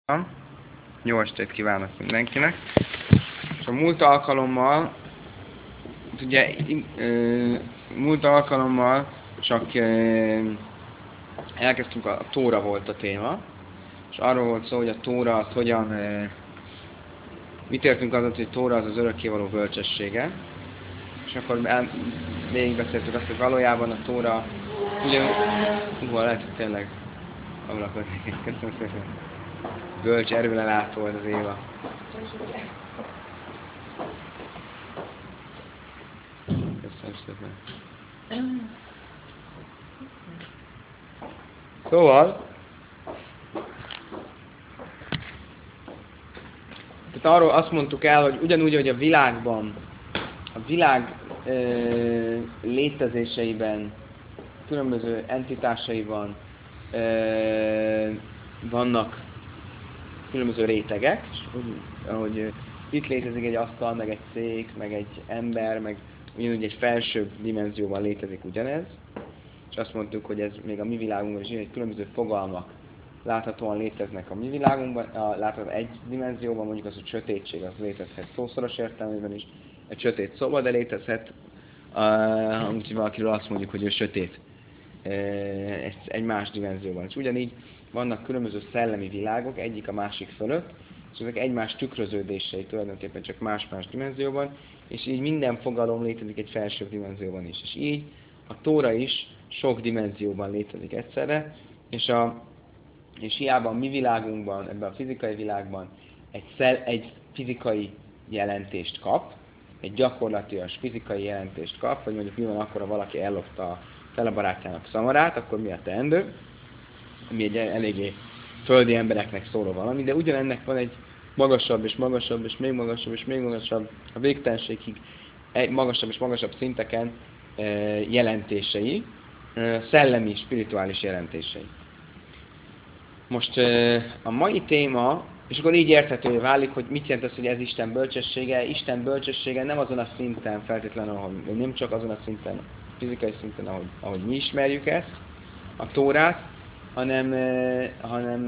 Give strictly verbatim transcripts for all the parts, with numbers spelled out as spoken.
Jó estét kívánok mindenkinek! És a múlt alkalommal, ugye ö, múlt alkalommal csak ö, elkezdtünk, a, a Tóra volt a téma, és arról volt szó, hogy a Tóra az hogyan, ö, mit értünk azon, hogy Tóra az az örökkévaló bölcsessége, és akkor el, végigbeszéltük azt, hogy valójában a Tóra ugyan, hú, lehet, hogy tényleg ablakot, köszönöm szépen, bölcs erőlelátó volt az Éva. Köszönöm szépen. Szóval, tehát arról azt mondtuk el, hogy ugyanúgy, hogy a világban, a világ ö, létezéseiben, különböző entitásaiban ö, vannak különböző rétegek, és úgy, ahogy itt létezik egy asztal, meg egy szék, meg egy ember, meg ugyanúgy egy felsőbb dimenzióban létezik ugyanez, és azt mondtuk, hogy ez még a mi világunkban is egy különböző fogalmak láthatóan léteznek a mi világunkban, a, látható egy dimenzióban, mondjuk az, hogy sötétség, az létezhet szószoros értelmében is, egy sötét szoba, de létezhet, uh, úgyhogy valakiről azt mondjuk, hogy ő sötét uh, egy, egy más dimenzióban. És ugyanígy vannak különböző szellemi világok, egyik a másik fölött, és ezek egymás tükröződései tulajdonképpen csak más-más dimenzióban, és így minden fogalom létezik egy felsőbb dimenzióban is. És így a Tóra is sok dimenzióban létezik egyszerre, és, a, és hiába a mi világunkban, ebben a fizikai világban egy, szel, egy fizikai jelentést kap, egy gyakorlatilag fizikai jelentést kap, vagy mondjuk mi van akkor, ha valaki ellopta a fele barátjának szamarát, akkor mi a teendő, ami egy eléggé földi embereknek szóló valami, de ugyanennek van egy magasabb és magasabb és még magasabb és még magasabb, a végtelenségig egy magasabb és magasabb szinteken jelentései, szellemi, spirituális jelentései. Most a mai téma, és akkor így érthetővé válik, hogy mit jelent az, hogy ez Isten bölcsessége. Isten bölcsessége nem azon a szinten feltétlenül, ahogy, nem csak azon a szinten, fizikai szinten, ahogy, ahogy mi ismerjük ezt, a Tórát, hanem, hanem,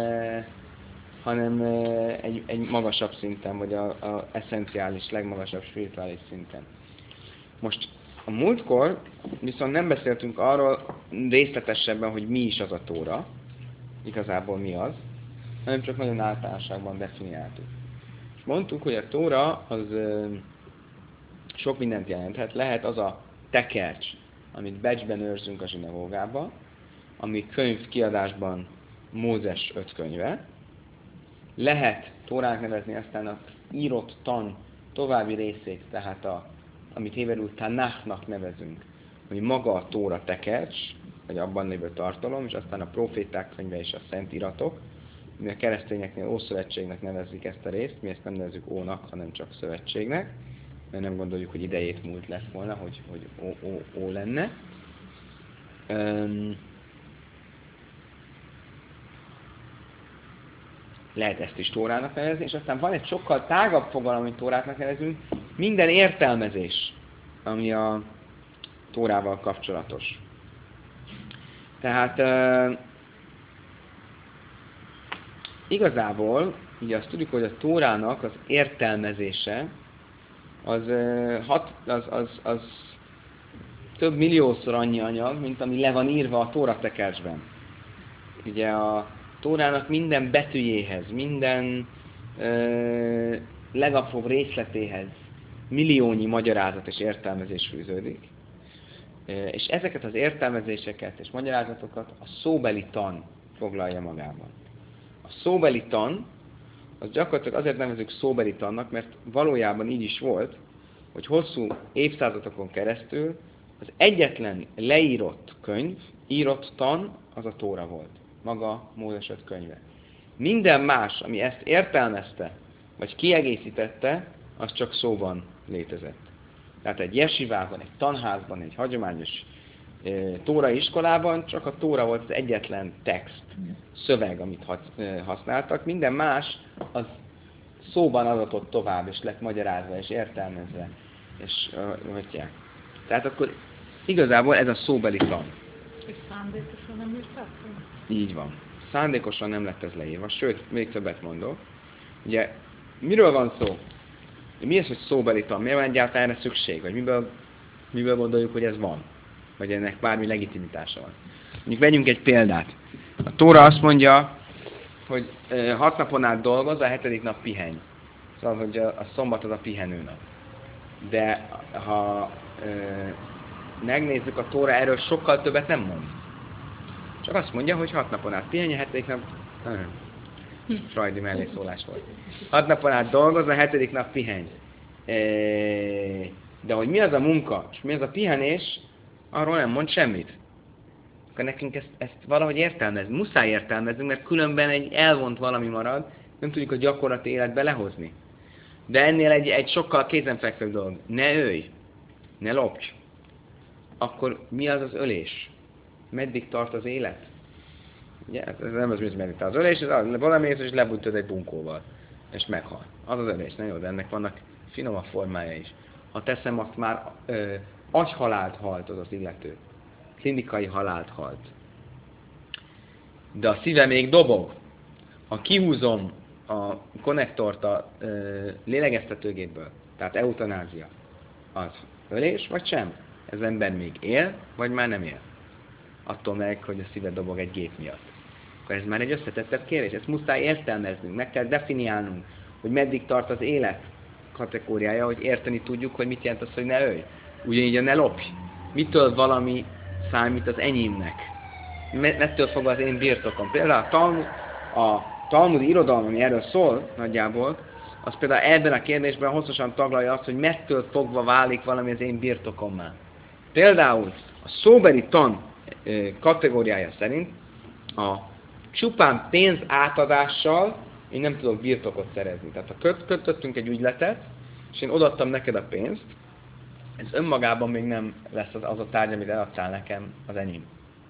hanem egy, egy magasabb szinten, vagy a, a eszenciális, legmagasabb spirituális szinten. Most a múltkor viszont nem beszéltünk arról részletesebben, hogy mi is az a Tóra, igazából mi az, hanem csak nagyon általánosságban definiáltuk. És mondtuk, hogy a Tóra az ö, sok mindent jelenthet. Lehet az a tekercs, amit becsben őrzünk a zsinagógába, ami könyv kiadásban Mózes öt könyve. Lehet Tórának nevezni aztán az írott tan további részét, tehát a, amit héberül Tanachnak nevezünk, hogy maga a Tóra tekercs, vagy abban lévő tartalom, és aztán a proféták könyve és a szent iratok. Mi a keresztényeknél Ószövetségnek nevezik ezt a részt, mi ezt nem nevezzük Ónak, hanem csak Szövetségnek, mert nem gondoljuk, hogy idejét múlt lett volna, hogy, hogy ó, ó, ó lenne. Um, lehet ezt is Tórának nevezni, és aztán van egy sokkal tágabb fogalom, amit Tórának nevezünk, minden értelmezés, ami a Tórával kapcsolatos. Tehát uh, igazából, ugye azt tudjuk, hogy a Tórának az értelmezése az, uh, hat, az, az, az több milliószor annyi anyag, mint ami le van írva a Tóra tekercsben. Ugye a Tórának minden betűjéhez, minden uh, legapróbb részletéhez milliónyi magyarázat és értelmezés fűződik. És ezeket az értelmezéseket és magyarázatokat a szóbeli tan foglalja magában. A szóbeli tan, az gyakorlatilag azért nevezzük szóbeli tannak, mert valójában így is volt, hogy hosszú évszázadokon keresztül az egyetlen leírott könyv, írott tan, az a Tóra volt. Maga Mózes öt könyve. Minden más, ami ezt értelmezte, vagy kiegészítette, az csak szóban létezett. Tehát egy jesivában, egy tanházban, egy hagyományos e, Tóra iskolában csak a Tóra volt az egyetlen text, szöveg, amit használtak. Minden más az szóban adatott tovább, és lett magyarázva, és értelmezve, és uh, tehát akkor igazából ez a szóbeli tan. És szándékosan nem írták? Így van. szándékosan nem lett ez leírva, sőt, még többet mondok. Ugye, miről van szó? Mi az, hogy szóbeli tan? Miért van egyáltalán erre szükség? Vagy miből, miből gondoljuk, hogy ez van? Vagy ennek bármi legitimitása van? Mondjuk vegyünk egy példát. A Tóra azt mondja, hogy e, hat napon át dolgoz, a hetedik nap pihenj. Szóval, hogy a, a szombat az a pihenőnap. De ha e, megnézzük, a Tóra erről sokkal többet nem mond. Csak azt mondja, hogy hat napon át pihenj, a hetedik nap... Freudi mellészólás volt. Hat napon át dolgoz, a hetedik nap pihenj. E, de hogy mi az a munka, és mi az a pihenés, arról nem mond semmit. Akkor nekünk ezt, ezt valahogy értelmezni, muszáj értelmezni, mert különben egy elvont valami marad, nem tudjuk a gyakorlati életbe lehozni. De ennél egy, egy sokkal kézenfekvőbb dolog. Ne ölj, ne lopj. Akkor mi az az ölés? Meddig tart az élet? Ugye, ez nem az, hogy meddig tart az ölés, ez az, valami és lebújtod egy bunkóval, és meghal. Az az ölés, na jó, de ennek vannak finomabb formája is. Ha teszem, azt már ö, agyhalált halt az az illető. Klinikai halált halt. De a szíve még dobog. Ha kihúzom a konnektort a ö, lélegeztetőgépből, tehát eutanázia, az ölés vagy sem? Ez ember még él, vagy már nem él? Attól meg, hogy a szíve dobog egy gép miatt. Akkor ez már egy összetettebb kérdés. Ezt muszáj értelmeznünk, meg kell definiálnunk, hogy meddig tart az élet kategóriája, hogy érteni tudjuk, hogy mit jelent az, hogy ne ölj. Ugyanígy a ne lopj. Mitől valami számít az enyémnek? Mettől fogva az én birtokom. Például a, Talmud, a talmudi irodalom, ami erről szól nagyjából, az például ebben a kérdésben hosszasan taglalja azt, hogy mettől fogva válik valami az én birtokommá. Például a szóbeli tan kategóriája szerint a csupán pénz átadással én nem tudok birtokot szerezni. Tehát ha köt, kötöttünk egy ügyletet, és én odaadtam neked a pénzt, ez önmagában még nem lesz az, az a tárgy, amit eladtál nekem, az enyém.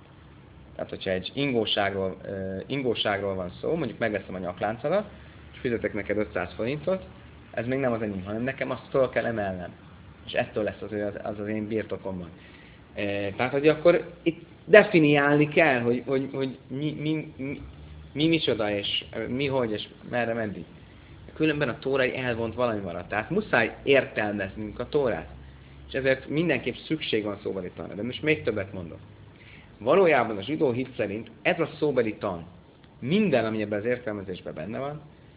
Tehát, hogyha egy ingóságról, uh, ingóságról van szó, mondjuk megveszem a nyakláncodat, és fizetek neked ötszáz forintot, ez még nem az enyém, hanem nekem azt föl kell emelnem. És ettől lesz az az, az, az én birtokomban. E, tehát, hogy akkor itt definiálni kell, hogy, hogy, hogy mi, mi, mi, mi micsoda, és mi hogy, és merre meddig. Különben a Tóra elvont valami maradt. Tehát muszáj értelmeznünk a Tórát. És ezért mindenképp szükség van szóbeli tanra. De most még többet mondok. Valójában a zsidó hit szerint ez a szóbeli tan, minden, ami ebben az értelmezésben benne van,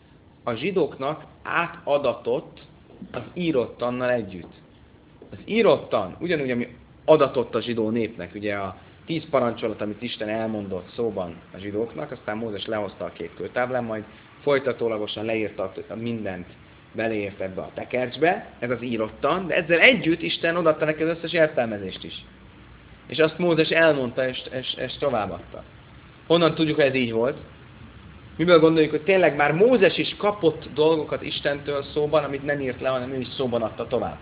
a zsidóknak átadatott az írott tannal együtt. Az írott tan, ugyanúgy, ami adatott a zsidó népnek, ugye a tíz parancsolat, amit Isten elmondott szóban a zsidóknak, aztán Mózes lehozta a két kőtáblán, majd folytatólagosan leírta mindent, beleért ebbe a tekercsbe, ez az írottan, de ezzel együtt Isten odaadta neki az összes értelmezést is. És azt Mózes elmondta, és, és, és továbbadta. Honnan tudjuk, hogy ez így volt? Miből gondoljuk, hogy tényleg már Mózes is kapott dolgokat Istentől szóban, amit nem írt le, hanem ő is szóban adta tovább.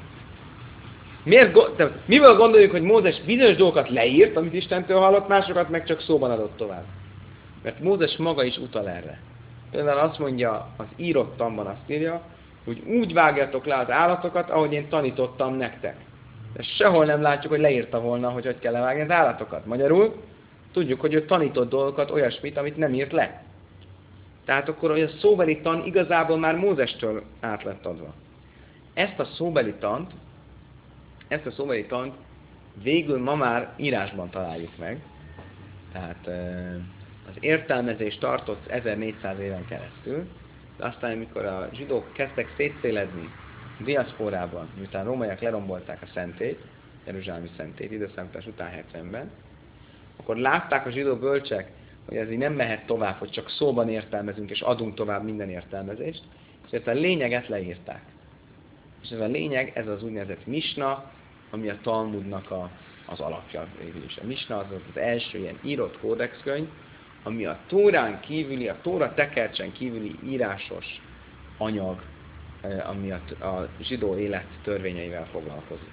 Miért, de miből gondoljuk, hogy Mózes bizonyos dolgokat leírt, amit Istentől hallott, másokat meg csak szóban adott tovább? Mert Mózes maga is utal erre. Például azt mondja, az írottamban azt írja, hogy úgy vágjatok le az állatokat, ahogy én tanítottam nektek. De sehol nem látjuk, hogy leírta volna, hogy hogy kell levágni az állatokat. Magyarul tudjuk, hogy ő tanított dolgokat, olyasmit, amit nem írt le. Tehát akkor, hogy a szóbeli tan igazából már Mózestől át lett adva. Ezt a szóbeli tant, ezt a szóbeli tant végül ma már írásban találjuk meg. Tehát az értelmezés tartott ezernégyszáz éven keresztül, de aztán, amikor a zsidók kezdtek szétszéledni a diaszporában, miután a rómaiak lerombolták a szentét, Jeruzsálemi szentét, időszámítás után hetvenben, akkor látták a zsidó bölcsek, hogy ez így nem mehet tovább, hogy csak szóban értelmezünk, és adunk tovább minden értelmezést, és a lényeget leírták. És ez a lényeg, ez az úgynevezett misna, ami a Talmudnak a, az alapja végül is. A misna az az első ilyen írott kódexkönyv, ami a Tórán kívüli, a Tóra tekercsen kívüli írásos anyag, ami a, a zsidó élet törvényeivel foglalkozik.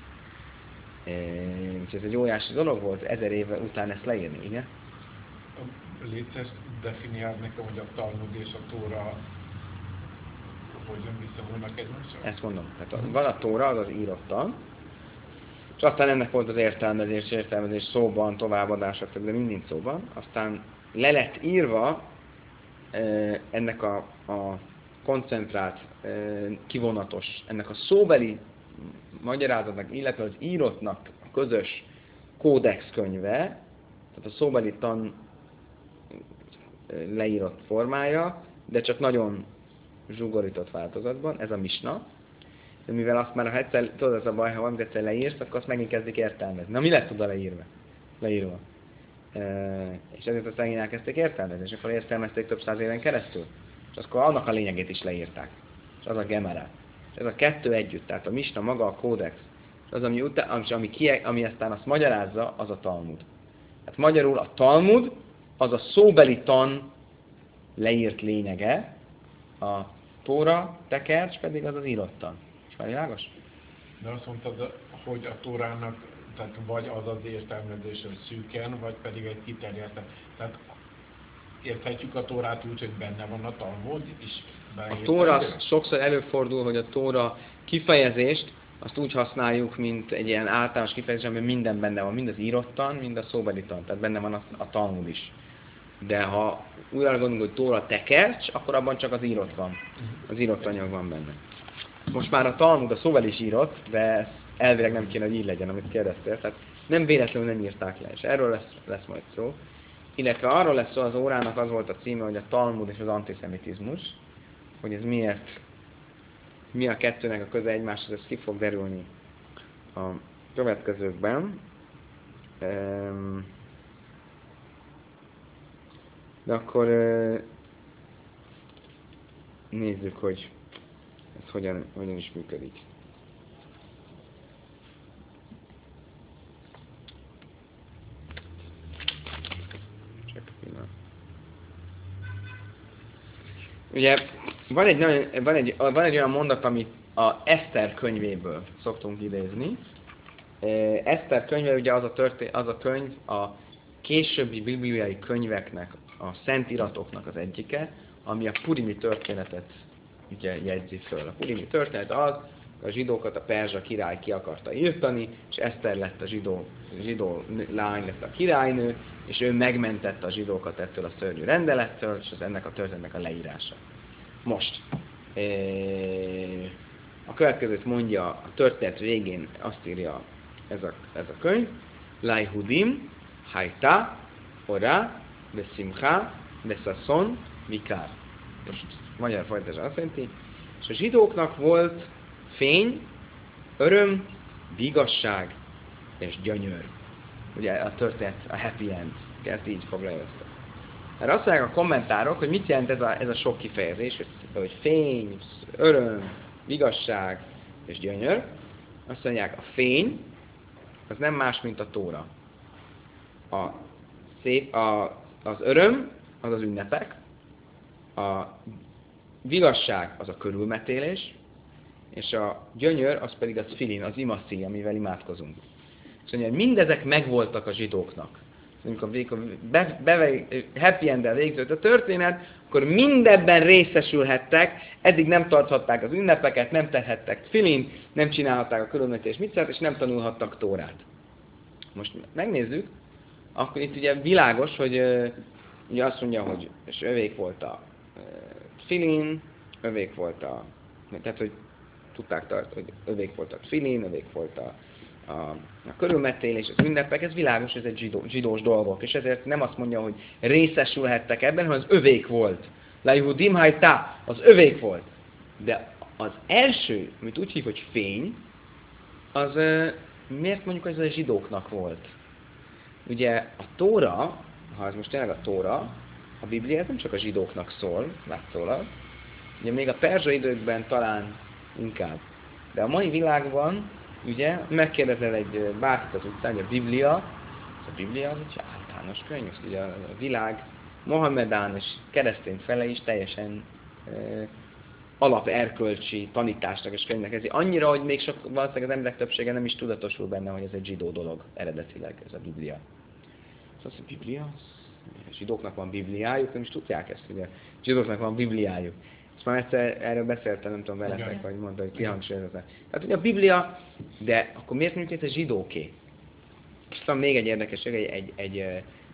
Úgyhogy ez egy óriási dolog volt, ezer éve után ezt leírni, igen? Létszes definiáld nekem, hogy a Talmud és a Tóra hogyan visszavonnak egymással? Ezt mondom. Tehát van a Tóra, az az írottan, és aztán ennek volt az értelmezés, értelmezés szóban, továbbadás, de mind szóban. Aztán le lett írva ennek a, a koncentrált, kivonatos, ennek a szóbeli magyarázatnak, illetve az írottnak a közös kódex könyve, tehát a szóbeli tan leírott formája, de csak nagyon zsugorított változatban, ez a misna. De mivel azt már, ha egyszer, tudod, az a baj, ha valamit egyszer leírsz, akkor azt megint kezdik értelmezni. Na, mi lett oda leírva? leírva? E, és ezért a szegény elkezdték értelmezni, és akkor értelmezték több száz éven keresztül. És akkor annak a lényegét is leírták. És az a gemara. És ez a kettő együtt, tehát a misna maga a kódex, és az, ami, utá, ami, ami, ki, ami aztán azt magyarázza, az a Talmud. Tehát magyarul a Talmud az a szóbeli tan leírt lényege, a Tóra, tekercs pedig az az írott tan. És már világos? De azt mondtad, hogy a Tórának tehát vagy az az értelmezés, hogy szűken, vagy pedig egy kiterjesztett. Tehát érthetjük a Tórát úgy, hogy benne van a Talmud is. A Tóra, sokszor előfordul, hogy a Tóra kifejezést azt úgy használjuk, mint egy ilyen általános kifejezés, amiben minden benne van, mind az írottan, mind a szóbeli tan, tehát benne van a, a Talmud is. De ha úgy gondolunk, hogy Tóra tekercs, akkor abban csak az írott van. Az írott anyag van benne. Most már a Talmud a szóval is írott, de ez elvileg nem kéne, hogy így legyen, amit kérdeztél. Tehát nem véletlenül nem írták le, és erről lesz, lesz majd szó. Illetve arról lesz szó, az órának az volt a címe, hogy a Talmud és az antiszemitizmus, hogy ez miért, mi a kettőnek a köze egymáshoz, ez ki fog derülni a következőkben. De akkor nézzük, hogy ez hogyan, hogyan is működik. Csak pillanat. Ugye van egy, nagyon, van, egy, van egy olyan mondat, amit a Eszter könyvéből szoktunk idézni. Eszter könyve ugye az a, történ- az a könyv a későbbi bibliai könyveknek, a szentíratoknak az egyike, ami a purimi történetet ugye jegyzi föl. A purimi történet az, a zsidókat a perzsa király ki akarta írtani, és Eszter lett a zsidó, zsidó lány, lett a királynő, és ő megmentette a zsidókat ettől a szörnyű rendelettől, és az ennek a történetnek a leírása. Most, a következőt mondja a történet végén, azt írja ez a, ez a könyv, Laihudim, Haita, Ora, Besimcha, Besasson, Vikár. Most magyar fordítás azt jelenti, és a zsidóknak volt fény, öröm, vigasság és gyönyör. Ugye a történet, a happy end, ezt így foglalja össze. Erre azt mondják a kommentárok, hogy mit jelent ez a, ez a sok kifejezés, hogy, hogy fény, öröm, vigasság és gyönyör. Azt mondják, a fény az nem más, mint a Tóra. A szép, a, az öröm az az ünnepek, a vigasság az a körülmetélés, és a gyönyör az pedig a tfilin, az imaszi, amivel imádkozunk. Szóval mindezek megvoltak a zsidóknak. Amikor be, be, happy end-del végződött a történet, akkor mindebben részesülhettek, eddig nem tarthatták az ünnepeket, nem tehettek tfilint, nem csinálhatták a körülmetélés mitzvát, és nem tanulhattak Tórát. Most megnézzük, akkor itt ugye világos, hogy ugye azt mondja, hogy és övék volt a tfilin, övék volt a, tehát hogy tudták tartani, hogy övék volt a tfilin, övék volt a, a, a körülmetélés, az ünnepek, ez világos, ez egy zsidó, zsidós dolgok, és ezért nem azt mondja, hogy részesülhettek ebben, hanem az övék volt. Laihudim hajtá, az övék volt. De az első, amit úgy hív, hogy fény, az miért mondjuk, hogy ez a zsidóknak volt? Ugye a Tóra, ha ez most tényleg a Tóra, a Biblia ez nem csak a zsidóknak szól, látszólag, ugye még a perzsa időkben talán inkább. De a mai világban, ugye, megkérdezel egy bárkit az utcán, hogy a Biblia, az a Biblia az egy általános könyv, és ugye a világ Mohamedán és keresztény fele is teljesen e, alaperkölcsi tanításnak és könyvnek. Ez annyira, hogy még sok, valószínűleg az emberek többsége nem is tudatosul benne, hogy ez egy zsidó dolog eredetileg, ez a Biblia. Szóval a Biblia, a zsidóknak van Bibliájuk, nem is tudják ezt, hogy a zsidóknak van Bibliájuk. Ezt már egyszer erről beszéltem, nem tudom veletek, vagy mondta, hogy kihangsúlyozották. Tehát ugye a Biblia, de akkor miért mondjuk, hogy ez a zsidóké? És van még egy érdekesség, egy, egy, egy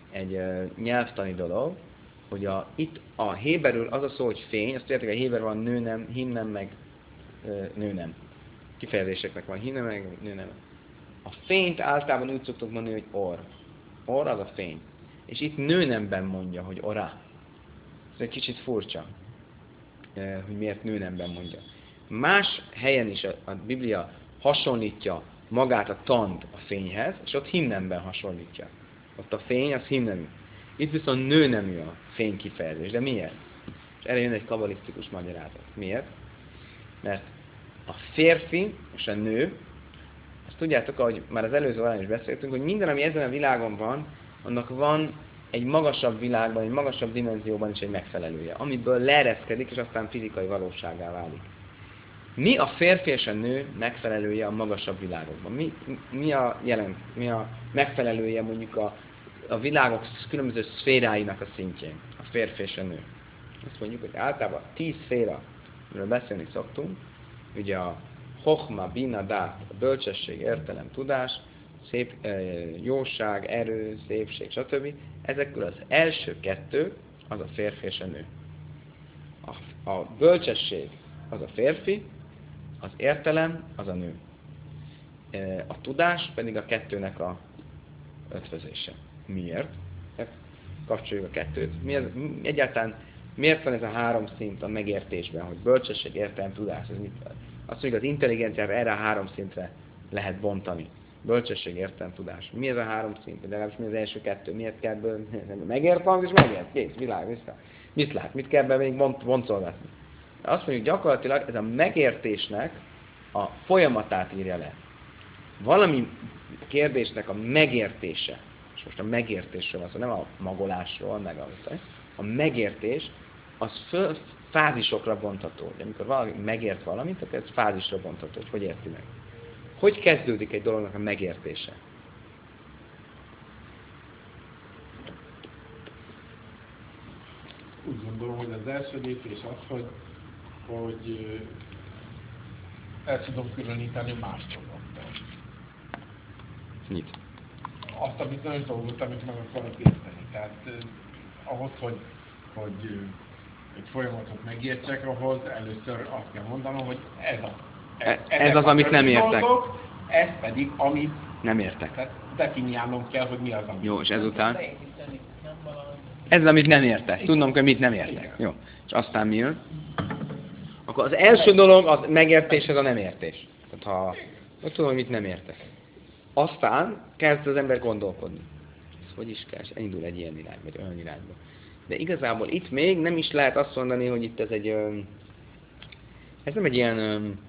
egy uh, nyelvtani dolog, hogy a, itt a héberül az a szó, hogy fény, azt tudjátok, hogy a héber van nő nem, hím nem, meg uh, nő nem. Kifejezéseknek van hím nem, meg nő nem. A fényt általában úgy szoktuk mondani, hogy or. Or az a fény. És itt nő nemben mondja, hogy orá. Ez egy kicsit furcsa, uh, hogy miért nő nemben mondja. Más helyen is a, a Biblia hasonlítja magát a tant a fényhez, és ott himnemben hasonlítja. Ott a fény az himnemű. Itt viszont nőnemű a fény kifejezés. De miért? És erre jön egy kabalisztikus magyarázat. Miért? Mert a férfi és a nő, azt tudjátok, ahogy már az előző órán is beszéltünk, hogy minden, ami ezen a világon van, annak van egy magasabb világban, egy magasabb dimenzióban is egy megfelelője, amiből leereszkedik, és aztán fizikai valósággá válik. Mi a férfi és a nő megfelelője a magasabb világokban? Mi, mi, a, jelent, mi a megfelelője mondjuk a, a világok különböző szféráinak a szintjén? A férfi és a nő. Azt mondjuk, hogy általában tíz szféra, amiről beszélni szoktunk, ugye a hochma, bina, dát, a bölcsesség, értelem, tudás, szép, jóság, erő, szépség, stb. Ezekből az első kettő az a férfi és a nő. A, a bölcsesség az a férfi, az értelem az a nő. A tudás pedig a kettőnek a ötvözése. Miért? Kapcsoljuk a kettőt. Mi ez, egyáltalán miért van ez a három szint a megértésben, hogy bölcsesség, értelem, tudás? Ez mit? Azt mondjuk, az intelligenciát erre a három szintre lehet bontani. Bölcsesség, értelem, tudás. Mi ez a három szint? De legalábbis mi az első kettő? Miért kell ből... Megért valamit, és megért. Kész, világ, vissza. Mit lát? Mit kell be még boncolgatni? Azt mondjuk, gyakorlatilag ez a megértésnek a folyamatát írja le. Valami kérdésnek a megértése, és most a megértésről van szó, nem a magolásról, meg a, a megértés, az föl, fázisokra bontható. De amikor valami megért valamit, akkor ez fázisra bontható, hogy hogy érti meg. Hogy kezdődik egy dolognak a megértése? Úgy gondolom, hogy az első lépés az, hogy, hogy el tudom különíteni más dolgoktól. Mit? Azt a bizonyos dolgot, amit meg akarok érteni. Tehát eh, ahhoz, hogy, hogy eh, egy folyamatot megértsek, ahhoz először azt kell mondanom, hogy ez az. Ez, ez az, amit nem értek. Dolgok, ez pedig, amit nem értek. Tehát definiálnom kell, hogy mi az, amit... Jó, és ezután? Ez az, amit nem értek. Tudnom, hogy mit nem értek. Jó. És aztán mi jön? Akkor az első dolog, az megértés, ez a nem értés. Tehát ha hogy tudom, hogy mit nem értek. Aztán kezd az ember gondolkodni. Ez hogy is kell? És elindul egy ilyen irány, vagy olyan irányba. De igazából itt még nem is lehet azt mondani, hogy itt ez egy... Ez nem egy ilyen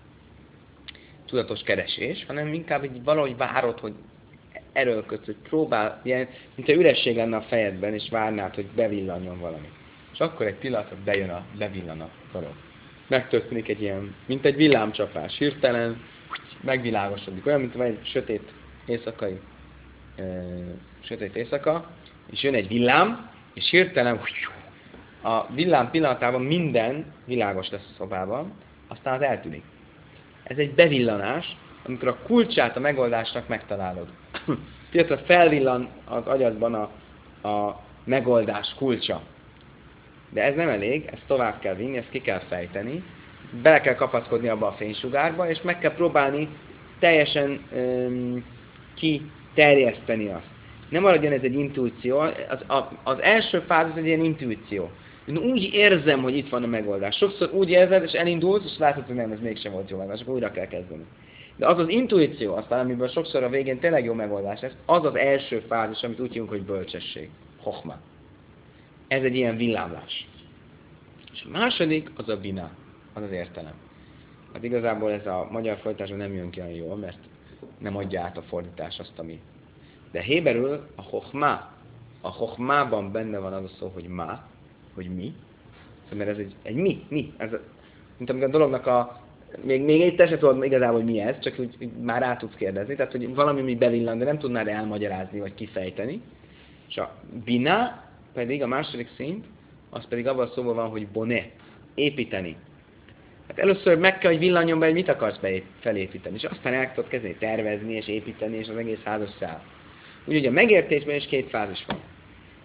tudatos keresés, hanem inkább így valahogy várod, hogy erőlködsz, hogy próbál, ilyen, mint a üresség lenne a fejedben, és várnád, hogy bevillanjon valami. És akkor egy pillanat, bejön a, bevillan a dolog. Megtörténik egy ilyen, mint egy villámcsapás, hirtelen megvilágosodik. Olyan, mint egy sötét éjszakai, e, sötét éjszaka, és jön egy villám, és hirtelen a villám pillanatában minden világos lesz a szobában, aztán az eltűnik. Ez egy bevillanás, amikor a kulcsát a megoldásnak megtalálod. Pillanatra felvillan az agyadban a, a megoldás kulcsa. De ez nem elég, ezt tovább kell vinni, ezt ki kell fejteni, bele kell kapaszkodni abba a fénysugárba, és meg kell próbálni teljesen um, kiterjeszteni azt. Nem maradjon ez egy intuíció, az, a, az első fázis egy ilyen intuíció. Én úgy érzem, hogy itt van a megoldás. Sokszor úgy érzed, és elindulsz, és látod, hogy nem, ez mégsem volt jó megoldás, akkor újra kell kezdeni. De az az intuíció, aztán amiből sokszor a végén tényleg jó megoldás lesz, az az első fázis, amit úgy hívunk, hogy bölcsesség. Hochma. Ez egy ilyen villámlás. És a második az a bina, az az értelem. Hát igazából ez a magyar fordításban nem jön ki olyan jól, mert nem adja át a fordítás azt, ami. De héberül a hochma, a hochmában benne van az a szó, hogy ma, hogy mi. Mert ez egy, egy mi, mi. Ez a, mint amikor a dolognak a Még, még egy te se tudod igazából, hogy mi ez, csak úgy, úgy már rá tudsz kérdezni, tehát hogy valami, mi bevillan, de nem tudnád elmagyarázni, vagy kifejteni. És a bina pedig, a második szint, az pedig abban a szóban van, hogy boné, építeni. Hát először meg kell, hogy villanjon be, hogy mit akarsz beép, felépíteni, és aztán el tudod kezdeni tervezni, és építeni, és az egész ház összeáll. Úgyhogy a megértésben is két fázis van.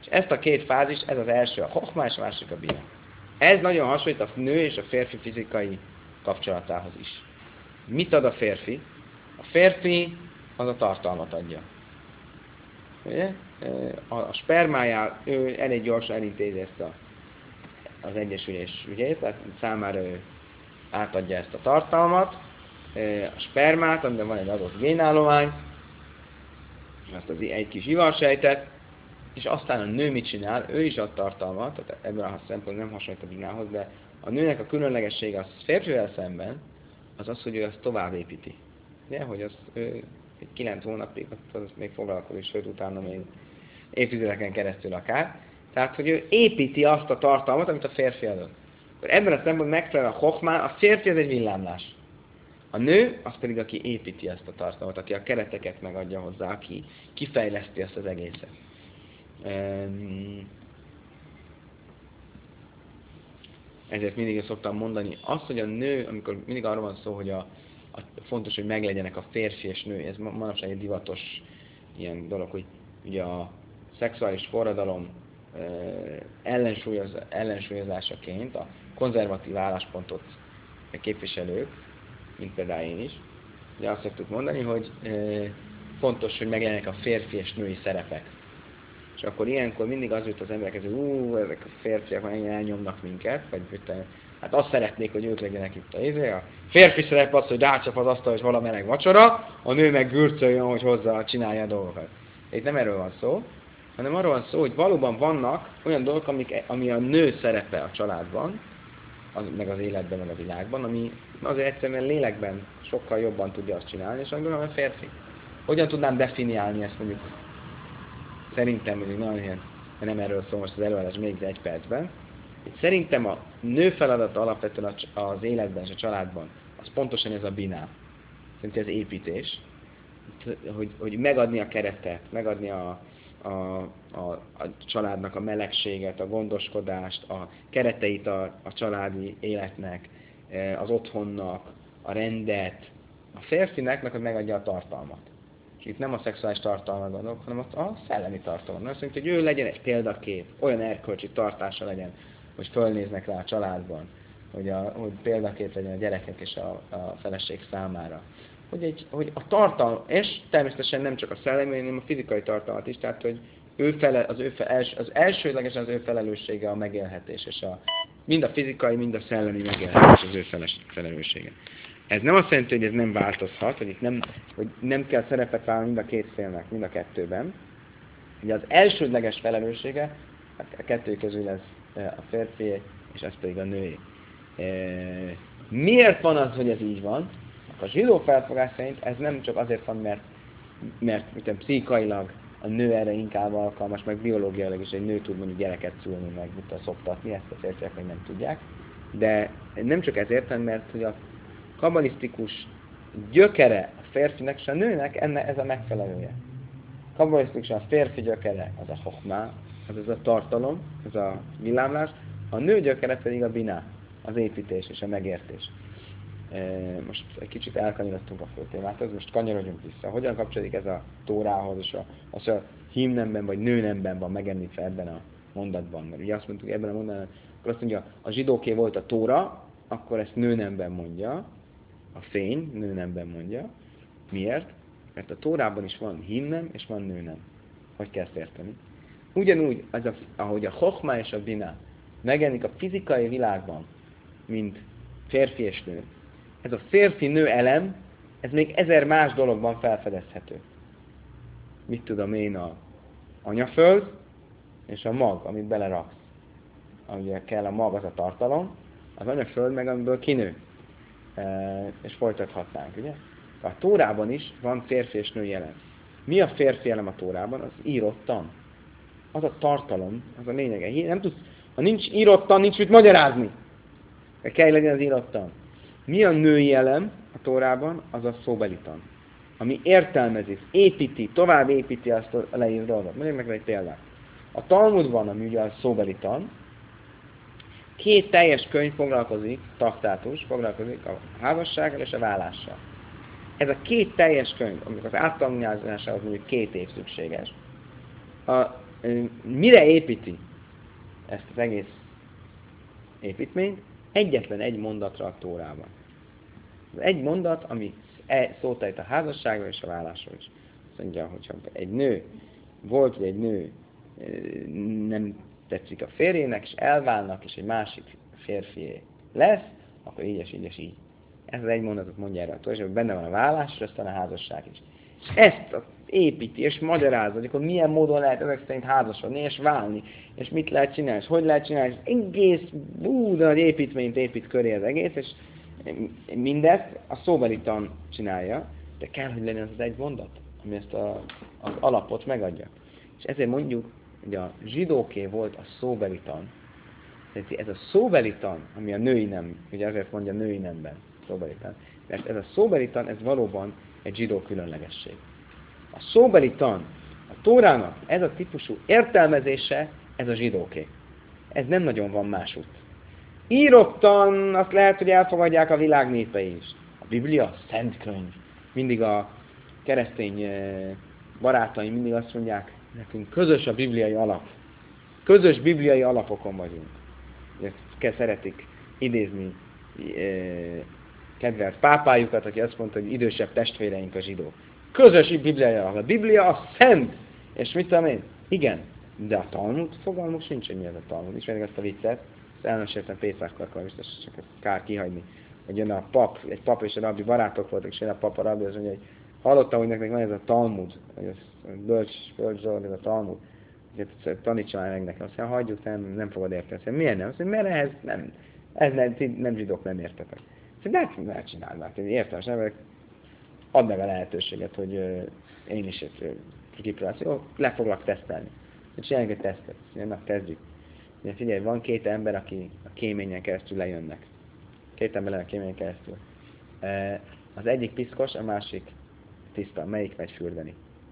És ezt a két fázis, ez az első a hochma, és a másik a bina. Ez nagyon hasonlít a nő és a férfi fizikai kapcsolatához is. Mit ad a férfi? A férfi az a tartalmat adja. Ugye? A, a spermájál ő elég gyorsan elintézi ezt a, az egyesülés ügyét, tehát számára ő átadja ezt a tartalmat, a spermát, amiben van egy adott génállomány, azt az egy kis ivarsejtet, és aztán a nő mit csinál? Ő is ad tartalmat, tehát ebben a szempontból nem hasonlít a binához, de a nőnek a különlegessége az férfivel szemben, az az, hogy ő azt tovább építi. Ugye, hogy az ő egy kilenc hónapig, az, az még foglalkozik, sőt utána még évtizedeken keresztül akár. Tehát, hogy ő építi azt a tartalmat, amit a férfi adott. Ebben a szempontból megfelel a hochmán, a férfi az egy villámlás. A nő, az pedig, aki építi ezt a tartalmat, aki a kereteket megadja hozzá, aki kifejleszti ezt az egészet. Ezért mindig szoktam mondani, az, hogy a nő, amikor mindig arról van szó, hogy a, a fontos, hogy meglegyenek a férfi és nő, ez manapság egy divatos ilyen dolog, hogy ugye a szexuális forradalom ellensúlyoz, ellensúlyozásaként a konzervatív álláspontot képviselők, mint például én is, ugye azt szoktuk mondani, hogy fontos, hogy meglegyenek a férfi és női szerepek. És akkor ilyenkor mindig az jut az emberekhez, hogy ú, ezek a férfiak már elnyomnak minket, vagy hát azt szeretnék, hogy ők legyenek itt a izé. A férfi szerep az, hogy rácsap az asztal, és vala meleg vacsora, a nő meg gürcöljön, hogy hozzá csinálja a dolgokat. Itt nem erről van szó, hanem arról van szó, hogy valóban vannak olyan dolgok, amik, ami a nő szerepe a családban, az, meg az életben, meg a világban, ami azért egyszerűen lélekben sokkal jobban tudja azt csinálni, és amiben a férfi. Hogyan tudnám definiálni ezt mondjuk? Szerintem, hogy nagyon ilyen, nem erről szól most az előadás még egy percben. Itt szerintem a nő feladata alapvetően az életben és a családban, az pontosan ez a biná. Szerintem ez építés. Hogy, hogy megadni a keretet, megadni a, a, a, a családnak a melegséget, a gondoskodást, a kereteit a, a családi életnek, az otthonnak, a rendet, a férfinek meg, hogy megadja a tartalmat. És itt nem a szexuális tartalmat gondolok, hanem a szellemi tartalmat. Azt mondja, hogy ő legyen egy példakép, olyan erkölcsi tartása legyen, hogy fölnéznek rá a családban, hogy, a, hogy példakép legyen a gyerekek és a, a feleség számára. Hogy, egy, hogy a tartalom, és természetesen nem csak a szellemi, hanem a fizikai tartalmat is, tehát hogy ő fele, az, ő fe, els, az elsődlegesen az ő felelőssége a megélhetés, és a, mind a fizikai, mind a szellemi megélhetés az ő feles, felelőssége. Ez nem azt jelenti, hogy ez nem változhat, hogy itt nem, hogy nem kell szerepet vállalni mind a két félnek, mind a kettőben. Ugye az elsődleges felelőssége, a kettő közül ez a férfi, és ez pedig a női. Miért van az, hogy ez így van? A zsidó felfogás szerint ez nem csak azért van, mert, mert mint pszichikailag a nő erre inkább alkalmas, meg biológiailag is egy nő tud mondjuk gyereket szülni, meg mit a szoptatni, ezt a férfiak még nem tudják. De nem csak ezért, hanem mert hogy a kabbalisztikus gyökere a férfinek és a nőnek, ennek ez a megfelelője. Kabbalisztikusan a férfi gyökere az a hochmá, az ez a tartalom, ez a villámlás, a nő gyökere pedig a biná, az építés és a megértés. Most egy kicsit elkanyarodtunk a fő témáthoz, most kanyarodjunk vissza. Hogyan kapcsolódik ez a Tórához, és a, az, hogy a hímnemben vagy nőnemben van megemlítve ebben a mondatban? Mert ugye azt mondtuk ebben a mondatban, akkor azt mondja, a zsidóké volt a Tóra, akkor ezt nőnemben mondja, a fény nőnemben mondja. Miért? Mert a Tórában is van hímnem és van nőnem. Hogy kell ezt érteni? Ugyanúgy, az a, ahogy a Chochma és a Bina megjelenik a fizikai világban, mint férfi és nő, ez a férfi-nő elem, ez még ezer más dologban felfedezhető. Mit tudom én, a anyaföld és a mag, amit beleraksz. Ugye kell a mag, az a tartalom, az anyaföld meg, amiből kinő. E, és folytathatnánk, ugye? A Tórában is van férfi és női elem. Mi a férfi elem a Tórában? Az írott tan. Az a tartalom, az a lényege. Nem tudsz, ha nincs írott tan, nincs mit magyarázni. Kell legyen az írott tan. Mi a női elem a Tórában? Az a szóbeli tan. Ami értelmezi, építi, tovább építi azt a leírt dolgot. Mondjuk meg egy példát. A Talmudban, ami ugye a szóbeli tan, két teljes könyv foglalkozik, traktátus foglalkozik a házassággal és a vállással. Ez a két teljes könyv, amikor az áttanulmányozásához mondjuk két év szükséges. A mire építi ezt az egész építményt? Egyetlen egy mondatra a Tórában. Egy mondat, ami szót ejt a házasságról és a vállásról is. Azt mondja, hogyha egy nő volt, hogy egy nő nem tetszik a férjének, és elválnak, és egy másik férfi lesz, akkor így és így és így. Ez az egy mondatot mondja erre a Tóra, és benne van a vállás, és aztán a házasság is. És ezt építi, és magyarázza, hogy akkor milyen módon lehet ezek szerint házasodni, és válni, és mit lehet csinálni, és hogy lehet csinálni, és egész bú, de nagy építményt épít köré az egész, és mindezt a szóbeli tan csinálja, de kell, hogy legyen ez az egy mondat, ami ezt a, az alapot megadja. És ezért mondjuk, hogy a zsidóké volt a szóbeli tan. Ez a szóbeli tan, ami a női nem, ugye ezért mondja női nemben szóbeli tan, mert ez a szóbeli tan, ez valóban egy zsidó különlegesség. A szóbeli tan, a Tórának ez a típusú értelmezése, ez a zsidóké. Ez nem nagyon van másút. Írottan azt lehet, hogy elfogadják a világ népei is. A Biblia szent könyv. Mindig a keresztény barátaim mindig azt mondják, nekünk közös a bibliai alap. Közös bibliai alapokon vagyunk. Ezt szeretik idézni kedvelt pápájukat, aki azt mondta, hogy idősebb testvéreink a zsidók. Közös bibliai alap. A Biblia a szent. És mit tudom én? Igen. De a Talmud fogalmuk sincs, hogy mi ez a Talmud. Ismerik azt a viccet? Elmeséltem Pészákkor, akkor biztos csak kár kihagyni, hogy jön a pap, egy pap és a rabbi barátok voltak, és jön a pap, a rabbi, az mondja, hogy hallottam, hogy nektek van ez a Talmud, hogy ez bölcs, bölcs dolog, ez a Talmud, hogy tanítsa már meg nekem, azt mondja, hagyjuk, nem, nem fogod érteni. Azt mondja, miért nem? Azt mondja, mert ez nem, ez nem, nem zsidók, nem értetek. Azt mondja, de hát mert csinálj már, én értem, és nem, add meg a lehetőséget, hogy én is kipróbálsz. Jó, le foglak tesztelni. Csináljunk egy tesztet. Azt mondja, na, kezdjük. Ugye, figyelj, van két ember, aki a kéményen keresztül lejönnek. Két ember lejön a kéményen keresztül. Az egyik piszkos, a másik tiszta. Melyik megy fürdeni?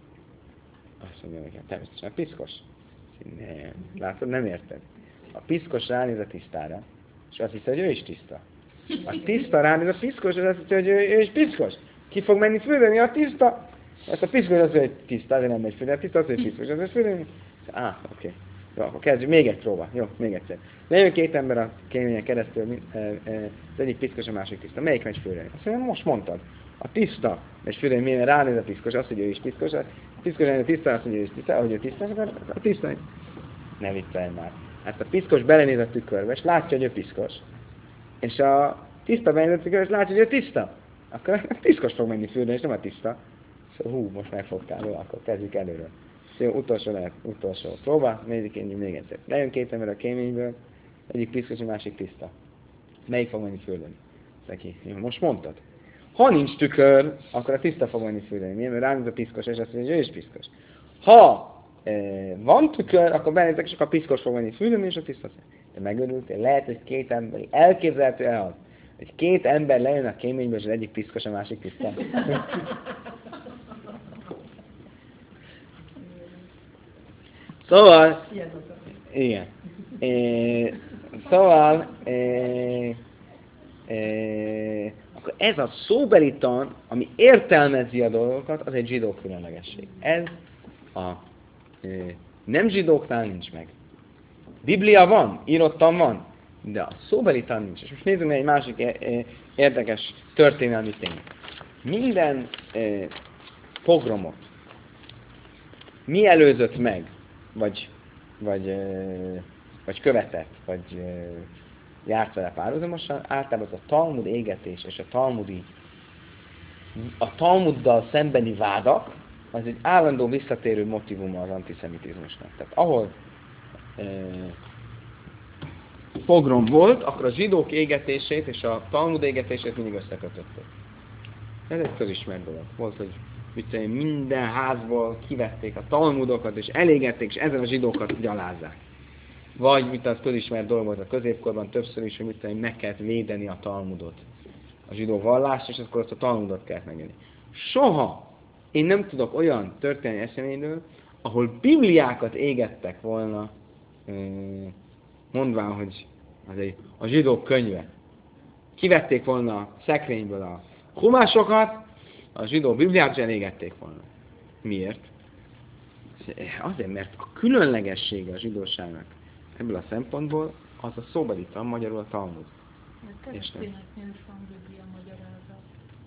Azt mondja nekem, természetesen a piszkos. Nem. Látod, nem érted. A piszkos ránéz a tisztára, és azt hiszi, hogy ő is tiszta. A tiszta ránéz a piszkos, és azt hiszi, hogy ő, ő is piszkos. Ki fog menni fürdeni? A tiszta. Ezt a piszkos azt mondja, hogy tiszta, azért nem megy fürdeni. A tiszta azt mondja, hogy piszkos, azért fürdeni. Á, oké. Okay. Jó, akkor kezdjük. Még egy próba. Jó, még egyszer. Lejön két ember a kéményen keresztül, az egyik piszkos, a másik tiszta. Melyik megy fürdeni? Azt mondja, most mondtad. A tiszta megy fürdeni, milyen ránéz a piszkos, azt, hogy ő is piszkos. A piszkos ránéz a tiszta, azt, hogy ő is tiszta, ahogy ő tiszta, akkor a tiszta. Ne viccelj már. Hát a piszkos belenéz a tükörbe, és látja, hogy ő piszkos. És a tiszta belenéz a tükörbe, és látja, hogy ő tiszta. Akkor a piszkos fog menni fürdeni, és nem a tiszta. Szóval hú, most megfogtál, jó, akkor kezdjük előről. Jó, utolsó lehet, utolsó próba, nézzük én még egyszer. Lejön két ember a kéményből, egyik piszkos, a másik tiszta. Melyik fog menni fürdeni? Neki, jó, most mondtad. Ha nincs tükör, akkor a tiszta fog menni fürdeni. Miért? Mert ránéz a piszkos, és azt mondja, hogy ő is piszkos. Ha e, van tükör, akkor benézek, és akkor a piszkos fog menni fürdeni, és a tiszta. De megörültél, lehet, hogy két ember, elképzelhető el, hogy két ember lejön a kéményből, és az egyik piszkos, a másik tiszta. Szóval, igen. É, szóval, é, é, akkor ez a szóbeli tan, ami értelmezi a dolgokat, az egy zsidó különlegesség. Ez a é, nem zsidóknál nincs meg. Biblia van, írottan van, de a szóbeli tan nincs. És most nézzük meg egy másik é, érdekes történelmi tény. Minden é, pogromot mi előzött meg, vagy, vagy, vagy követett, vagy járt vele párhuzamosan, általában az a Talmud égetés és a Talmudi, a Talmuddal szembeni vádak, az egy állandó visszatérő motivuma az antiszemitizmusnak. Tehát ahol e, pogrom volt, akkor a zsidók égetését és a Talmud égetését mindig összekötötték. Ez egy közismert dolog. Volt, hogy mit minden házból kivették a talmudokat, és elégették, és ezen a zsidókat gyalázzák. Vagy, mit az közismert dolog volt a középkorban többször is, hogy mit tudom, meg kellett védeni a talmudot. A zsidó vallást, és akkor azt a talmudot kellett megvédeni. Soha én nem tudok olyan történelmi eseményről, ahol bibliákat égettek volna, mondván, hogy az egy, a zsidók könyve. Kivették volna a szekrényből a humásokat, a zsidó bibliát sem égették volna. Miért? Azért, mert a különlegessége a zsidóságnak ebből a szempontból, az a szóbeli tan, magyarul a Talmud. A keresztényeknél is van Biblia magyarázat.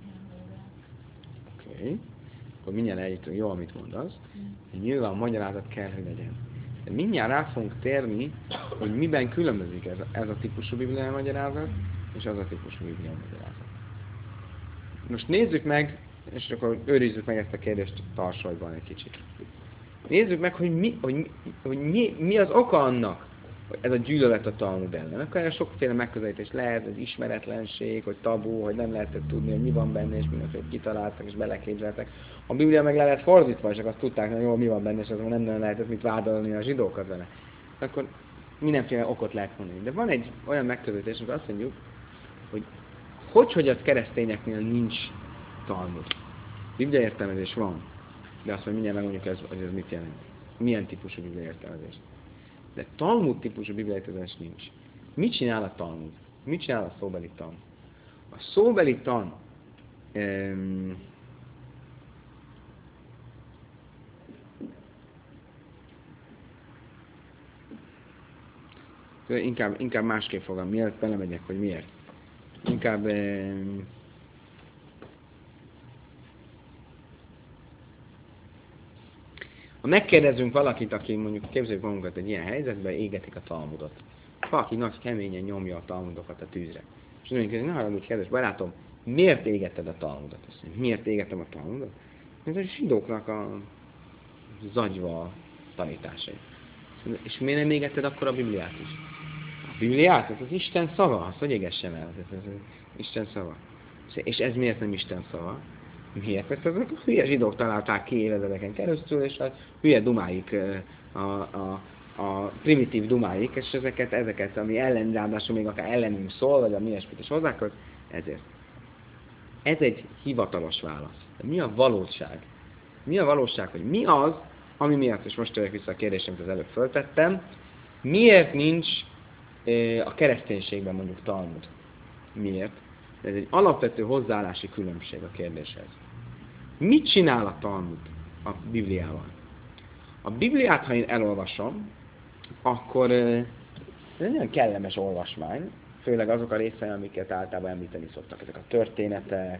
Oké. Okay. Akkor mindjárt eljutunk, jó, amit mondasz. Mm. Nyilván magyarázat kell, hogy legyen. De mindjárt rá fogunk térni, hogy miben különbözik ez a, ez a típusú Biblia magyarázat, és az a típusú Biblia magyarázat. Most nézzük meg, és akkor őrizzük meg ezt a kérdést tarsolyban egy kicsit. Nézzük meg, hogy mi, hogy mi, hogy mi, mi az oka annak, hogy ez a gyűlölet a Talmud ellen. Akkor erre sokféle megközelítés lehet, hogy ismeretlenség, hogy tabu, hogy nem lehetett tudni, hogy mi van benne, és mindenféle kitaláltak, és beleképzeltek. A Biblia meg le lett fordítva, és azt tudták, hogy jól mi van benne, és azon nem nagyon lehetett mit vádolni a zsidókat vele. Akkor mindenféle okot lehet mondani. De van egy olyan megközelítés, amikor azt mondjuk, hogy hogy, hogy az keresztényeknél nincs Talmud. Biblia értelmezés van, de azt majd mindjárt megmondjuk, ez, hogy ez mit jelent. Milyen típusú Biblia értelmezés. De Talmud típusú Biblia értelmezés nincs. Mit csinál a Talmud? Mit csinál a szóbeli tan? A szóbeli tan um, inkább, inkább másképp fogom, mielőtt belemegyek, hogy miért. Inkább um, ha megkérdezünk valakit, aki mondjuk képzeljük magunkat egy ilyen helyzetben, égetik a Talmudot. Valaki nagy keményen nyomja a Talmudokat a tűzre. És mondjuk, hogy ne haragudj, kedves barátom, miért égetted a Talmudot? Azt mondja, miért égettem a Talmudot? Mert a zsidóknak a zagyva tanításai. Mondja, és miért nem égetted akkor a Bibliát is? A Bibliát? Ez az Isten szava, azt hogy égessem el? Ez, ez, ez Isten szava. És ez miért nem Isten szava? Miért? Mert azok a hülye zsidók találták ki évezredeken keresztül, és a hülye dumáik, a, a, a primitív dumáik, és ezeket, ezeket, ami ellen, ráadásul még akár ellenünk szól, vagy a mi ilyesmit is hozzák, ezért. Ez egy hivatalos válasz. De mi a valóság? Mi a valóság, hogy mi az, ami miatt, és most térjek vissza a kérdésem, amit az előbb föltettem, miért nincs a kereszténységben mondjuk Talmud? Miért? Ez egy alapvető hozzáállási különbség a kérdéshez. Mit csinál a Talmud a Bibliával? A Bibliát, ha én elolvasom, akkor ez egy nagyon kellemes olvasmány, főleg azok a részei, amiket általában említeni szoktak. Ezek a történetek,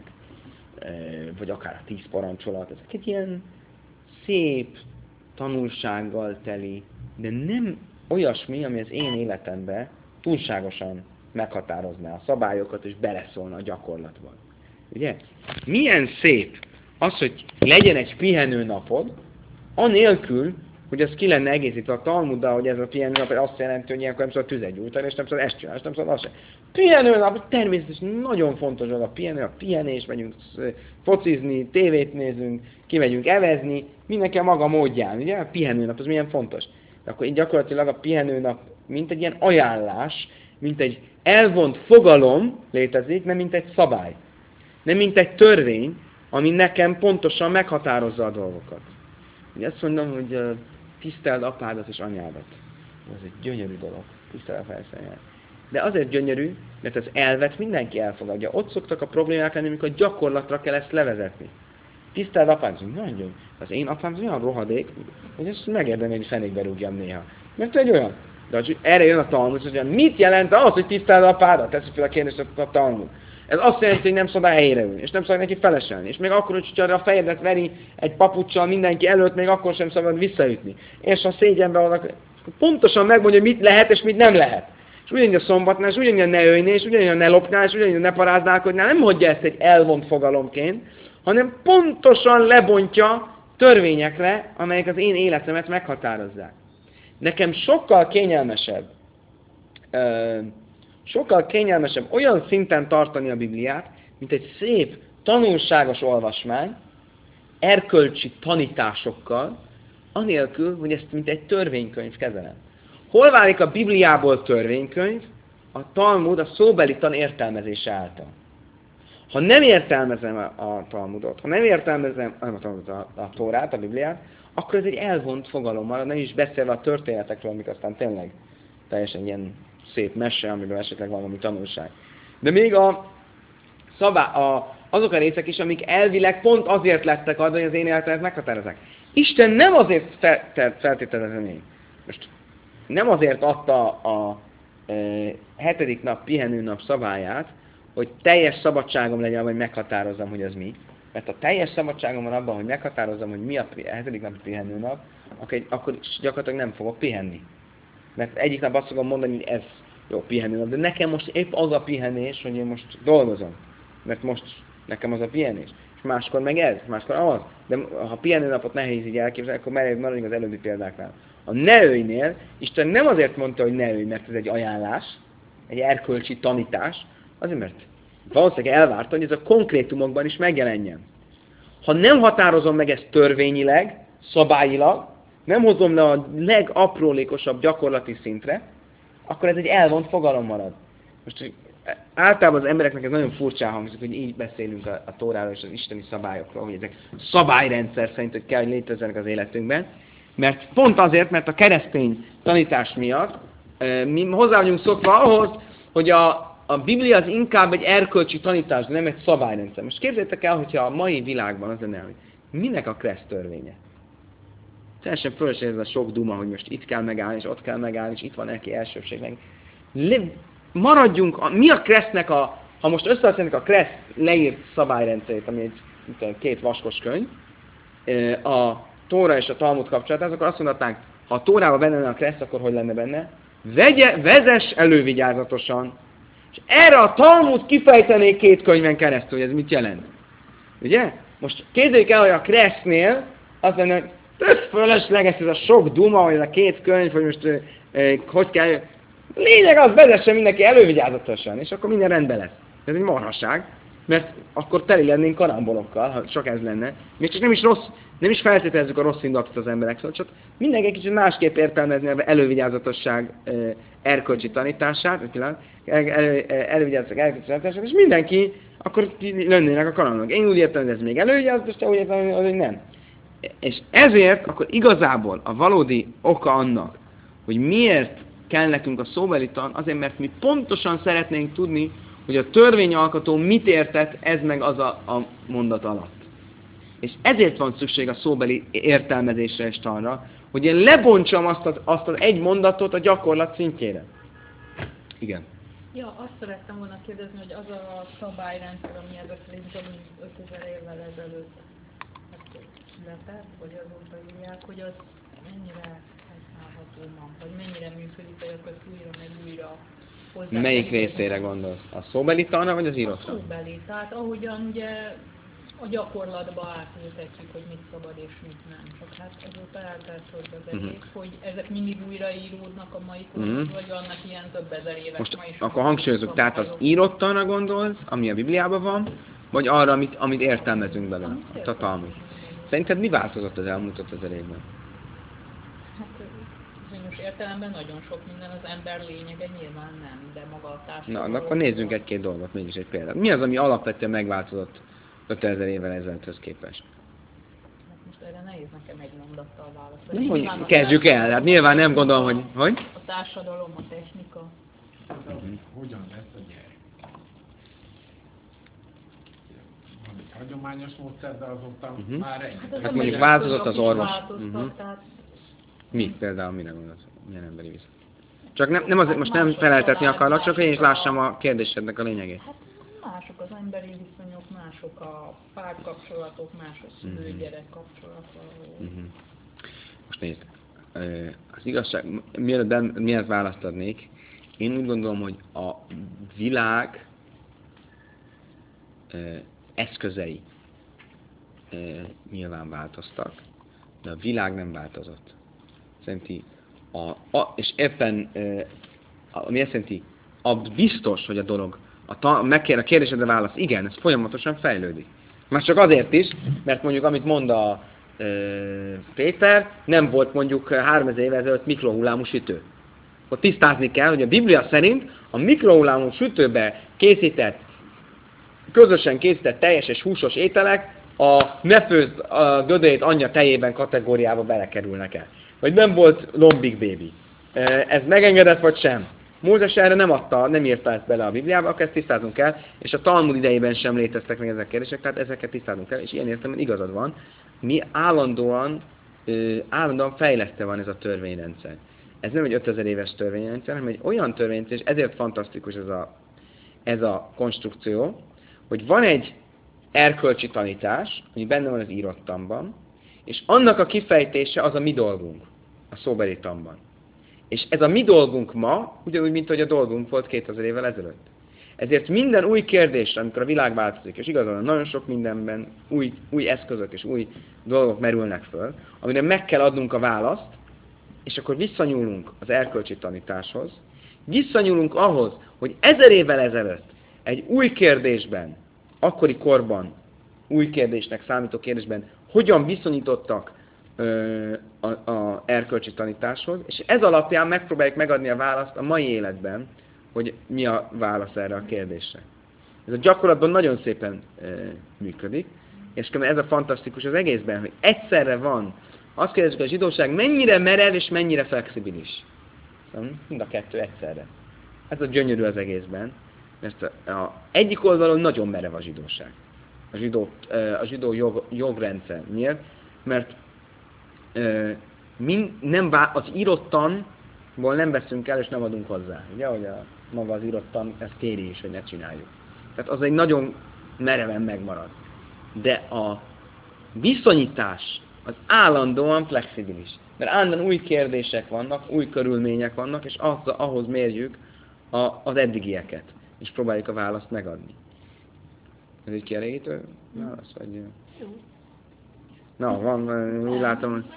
vagy akár a tíz parancsolat, ezek egy ilyen szép tanulsággal teli, de nem olyasmi, ami az én életemben túlságosan meghatározná a szabályokat, és beleszólna a gyakorlatban. Ugye? Milyen szép az, hogy legyen egy pihenő napod, anélkül, hogy az ki lenne egészítve a Talmuddal, hogy ez a pihenő nap azt jelenti, hogy ilyenkor nem szabad tüzet gyújtani, és nem szabad ezt csinálni, és nem szabad azt sem. Pihenő nap, természetesen nagyon fontos az a pihenő, a pihenés, megyünk focizni, tévét nézünk, kimegyünk evezni, mindenki a maga módján, ugye? A pihenő nap, az milyen fontos. De akkor így gyakorlatilag a pihenő nap, mint egy ilyen ajánlás, mint egy elvont fogalom létezik, nem mint egy szabály. Nem mint egy törvény, ami nekem pontosan meghatározza a dolgokat. Én azt mondom, hogy uh, tiszteld apádat és anyádat. Ez egy gyönyörű dolog. Tiszteld a felszínját. De azért gyönyörű, mert az elvet mindenki elfogadja. Ott szoktak a problémák lenni, amikor gyakorlatra kell ezt levezetni. Tiszteld apádat, hogy nagyon gyönyörű. Az én apám az olyan rohadék, hogy ezt megérdemel, hogy fenékbe rúgjam néha. Mert egy olyan. De erre jön a Talmud, hogy mit jelent az, hogy tiszteld apádat? Teszi fel a kérdést a Talmud. Ez azt jelenti, hogy nem szabad helyére ülni, és nem szabad neki feleselni. És még akkor, hogy a fejedet veri egy papuccsal mindenki előtt, még akkor sem szabad visszaütni. És a szégyenbe vannak, pontosan megmondja, mit lehet és mit nem lehet. És ugyanígy a szombatnál, és ugyanígy ne ölnél, és ugyanígy ne lopnál, és ugyanígy ne paráználkodnál, nem mondja ezt egy elvont fogalomként, hanem pontosan lebontja törvényekre, amelyek az én életemet meghatározzák. Nekem sokkal kényelmesebb, uh, sokkal kényelmesebb olyan szinten tartani a Bibliát, mint egy szép, tanulságos olvasmány, erkölcsi tanításokkal, anélkül, hogy ezt mint egy törvénykönyv kezelem. Hol válik a Bibliából törvénykönyv? A Talmud a szóbeli tan értelmezése által. Ha nem értelmezem a, a Talmudot, ha nem értelmezem nem a, Talmudot, a, a Tórát, a Bibliát, akkor ez egy elvont fogalom marad, nem is beszélve a történetekről, amik aztán tényleg teljesen ilyen szép mese, amiben esetleg van valami tanulság. De még a, szabá, a, azok a részek is, amik elvileg pont azért lettek adva, hogy az én életemet meghatározzák. Isten nem azért fel, feltételezem én, Most nem azért adta a e, hetedik nap pihenőnap szabályát, hogy teljes szabadságom legyen, hogy meghatározzam, hogy az mi. Mert a teljes szabadságom van abban, hogy meghatározzam, hogy mi a hetedik nap pihenőnap, akkor, akkor gyakorlatilag nem fogok pihenni. Mert egyik nap azt fogom mondani, hogy ez jó pihenőnap, de nekem most épp az a pihenés, hogy én most dolgozom. Mert most nekem az a pihenés. És máskor meg ez, máskor az. De ha pihenőnapot nehéz így elképzelni, akkor maradjunk az előbbi példáknál. A ne ölnél, Isten nem azért mondta, hogy ne ölj, mert ez egy ajánlás, egy erkölcsi tanítás, azért mert valószínűleg elvárta, hogy ez a konkrétumokban is megjelenjen. Ha nem határozom meg ezt törvényileg, szabályilag, nem hozom le a legaprólékosabb gyakorlati szintre, akkor ez egy elvont fogalom marad. Most általában az embereknek ez nagyon furcsán hangzik, hogy így beszélünk a, a Tóráról és az isteni szabályokról, hogy ezek szabályrendszer szerint, hogy kell, hogy létezzenek az életünkben. Mert pont azért, mert a keresztény tanítás miatt mi hozzá vagyunk szokva ahhoz, hogy a, a Biblia az inkább egy erkölcsi tanítás, de nem egy szabályrendszer. Most képzeljétek el, hogyha a mai világban az lenne, hogy minek a kressz törvénye? Teljesen fölösleges ez a sok duma, hogy most itt kell megállni, és ott kell megállni, és itt van neki elsőbségnek. Le- maradjunk, mi a kressznek a, ha most összehasonlítjuk a kressz leírt szabályrendszerét, ami egy két vaskos könyv, a Tóra és a Talmud kapcsolatát, akkor azt mondhatnánk, ha a Tórában benne lenne a kressz, akkor hogy lenne benne? Vegye, vezess elővigyázatosan. És erre a Talmud kifejtenék két könyven keresztül, hogy ez mit jelent. Ugye? Most képzeljük el, hogy a kressznél azt lenne, hogy tök fölösleges ez a sok duma, hogy ez a két könyv, hogy most eh, eh, hogy kell... Lényeg az, vezesse mindenki elővigyázatosan, és akkor minden rendben lesz. Ez egy marhaság, mert akkor teli lennénk karambolokkal, ha csak ez lenne. Még csak nem is rossz, nem is feltételezzük a rossz indulatot az emberek, szóval csak mindenki egy kicsit másképp értelmezni az elővigyázatosság eh, erkölcsi tanítását, elő, elő, elővigyázatosság erkölcsi tanítását, és mindenki akkor lennének a karambolokkal. Én úgy értem, hogy ez még elővigyázatosság, úgy értem, hogy nem. És ezért akkor igazából a valódi oka annak, hogy miért kell nekünk a szóbeli tan, azért, mert mi pontosan szeretnénk tudni, hogy a törvényalkotó mit értett ez meg az a, a mondat alatt. És ezért van szükség a szóbeli értelmezésre és tanra, hogy én lebontsam azt az, azt az egy mondatot a gyakorlat szintjére. Igen. Ja, azt szerettem volna kérdezni, hogy az a szabályrendszer, ami ezek szerint ötezer évvel ezelőtt született, vagy azóta írják, hogy az mennyire használható ma, vagy mennyire működik, vagy akkor ezt újra meg újra hozzá. Melyik részére gondolsz? A szóbeli tanra, vagy az írottra? A szóbeli, tehát ahogyan ugye a gyakorlatba átültetjük, hogy mit szabad és mit nem. Csak hát azóta eltelt több ezer év, uh-huh. hogy ezek mindig újraíródnak a mai korban, uh-huh. vagy vannak ilyen több ezer éves most ma is. Akkor hangsúlyozunk, tehát az írott tanra gondolsz, ami a Bibliában van, vagy arra, amit, amit értelmezünk belőle, a Talmud. Szerinted mi változott az elmúlt ötezer évben? Hát bizonyos értelemben nagyon sok minden, az ember lényege nyilván nem, de maga a társadalom. Na, akkor nézzünk egy-két dolgot, mégis egy példát. Mi az, ami alapvetően megváltozott ötezer évvel ezelőtthöz képest? Hát most erre nehéz nekem egy mondattal Hogy válaszolni. kezdjük el, hát nyilván nem gondolom, hogy... Hogy? A társadalom, a technika. Uh-huh. Hogyan lesz a gyerek? Van egy hagyományos módszer, de azóta uh-huh. már egy. Hát, hát mondjuk változott az orvos. Uh-huh. Tehát... Mi például, mire gondolsz? Milyen emberi viszont? Csak nem, nem azért, most nem feleltetni akarlak, csak én is lássam a kérdésednek a lényegét. Hát mások az emberi viszonyok, mások a párkapcsolatok, más a szülő-gyerek kapcsolata. Uh-huh. Most nézd, az igazság, mielőtt, mielőtt választ adnék, én úgy gondolom, hogy a világ eszközei nyilván változtak, de a világ nem változott. Szerinti a, a, és éppen, a, mi ezt jelenti? A biztos, hogy a dolog, a, ta, megkér, a kérdésedre válasz, igen, ez folyamatosan fejlődik. Már csak azért is, mert mondjuk, amit mond a e, Péter, nem volt mondjuk háromezer évvel ezelőtt mikrohullámú sütő. Ott tisztázni kell, hogy a Biblia szerint a mikrohullámú sütőbe készített, közösen készített teljes és húsos ételek a ne főzd a gödrét anyja tejében kategóriába belekerülnek el. Vagy nem volt lombik bébi. Ez megengedett vagy sem? Mózes erre nem adta, nem írta ezt bele a Bibliába, akkor ezt tisztázunk kell, és a Talmud idejében sem léteztek meg ezek a kérdések, tehát ezeket tisztázunk kell, és ilyen értelemben igazad van. Mi állandóan, állandóan fejlesztve van ez a törvényrendszer. ez nem egy ötezer éves törvényrendszer, hanem egy olyan törvényrendszer, és ezért fantasztikus ez a, ez a konstrukció, hogy van egy erkölcsi tanítás, ami benne van az írott tanban, és annak a kifejtése az a mi dolgunk, a szóbeli tanban. És ez a mi dolgunk ma, ugyanúgy, mint hogy a dolgunk volt kétezer évvel ezelőtt. Ezért minden új kérdésre, amikor a világ változik, és igazán nagyon sok mindenben új, új eszközök és új dolgok merülnek föl, amire meg kell adnunk a választ, és akkor visszanyúlunk az erkölcsi tanításhoz, visszanyúlunk ahhoz, hogy ezer évvel ezelőtt egy új kérdésben, akkori korban, új kérdésnek számító kérdésben, hogyan viszonyítottak ö, a, a erkölcsi tanításhoz, és ez alapján megpróbáljuk megadni a választ a mai életben, hogy mi a válasz erre a kérdésre. Ez a gyakorlatban nagyon szépen e, működik, és ez a fantasztikus az egészben, hogy egyszerre van, azt kérdezzük, hogy a zsidóság mennyire merev és mennyire flexibilis. Szóval mind a kettő egyszerre. Ez a gyönyörű az egészben, mert a, a egyik oldalon nagyon merev a zsidóság. A zsidó, a zsidó jog, jogrendszer. Miért? Mert e, mind, nem vá, az írott tanból nem veszünk el, és nem adunk hozzá. Ugye, hogy a maga az írott tan, ez kéri is, hogy ne csináljuk. Tehát az egy nagyon mereven megmarad. De a viszonyítás az állandóan flexibilis. Mert állandóan új kérdések vannak, új körülmények vannak, és az, ahhoz mérjük a, az eddigieket, és próbáljuk a választ megadni. Ez egy kielégítő válasz? Vagy... Jó. Na, van, úgy látom, hogy...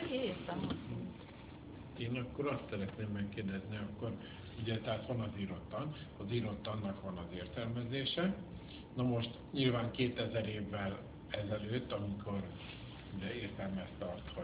Én akkor azt szeretném megkérdezni, akkor ugye, tehát van az írott tan, az írott tannak van az értelmezése. Na most nyilván kétezer évvel ezelőtt, amikor ugye értelmezte azt, hogy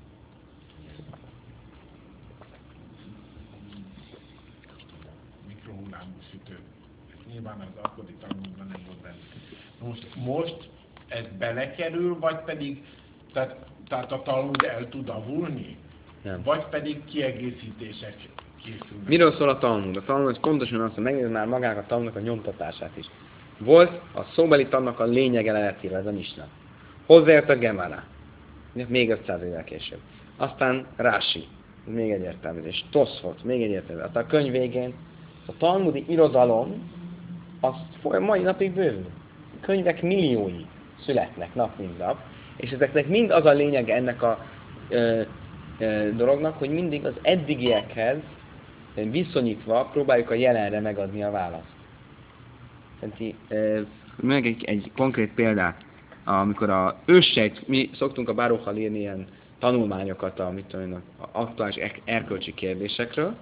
mikrohullámú sütő, ez nyilván az akkori tanulmányban nem volt benne. Na most, most ez belekerül, vagy pedig, tehát, tehát a Talmud el tud avulni? Nem. Vagy pedig kiegészítések készülnek. Miről szól a Talmud? A Talmud pontosan azt, hogy megnézd már magának a Talmudnak a nyomtatását is. Volt a szóbeli tannak a lényege leletírva, ez a misna. Hozzájött a Gemara, még ötszáz évvel később. Aztán Rási, még egy értelmezés. Toszfot, még egy értelmezés. Aztán a könyv végén a talmudi irodalom az mai napig bővül. Könyvek milliói születnek nap mint nap, és ezeknek mind az a lényege ennek a ö, ö, dolognak, hogy mindig az eddigiekhez viszonyítva próbáljuk a jelenre megadni a választ. Szerinti, ö, meg egy, egy konkrét példát, amikor a őssejt, mi szoktunk a Baruchal írni ilyen tanulmányokat a, mit tudom, a aktuális erkölcsi kérdésekről,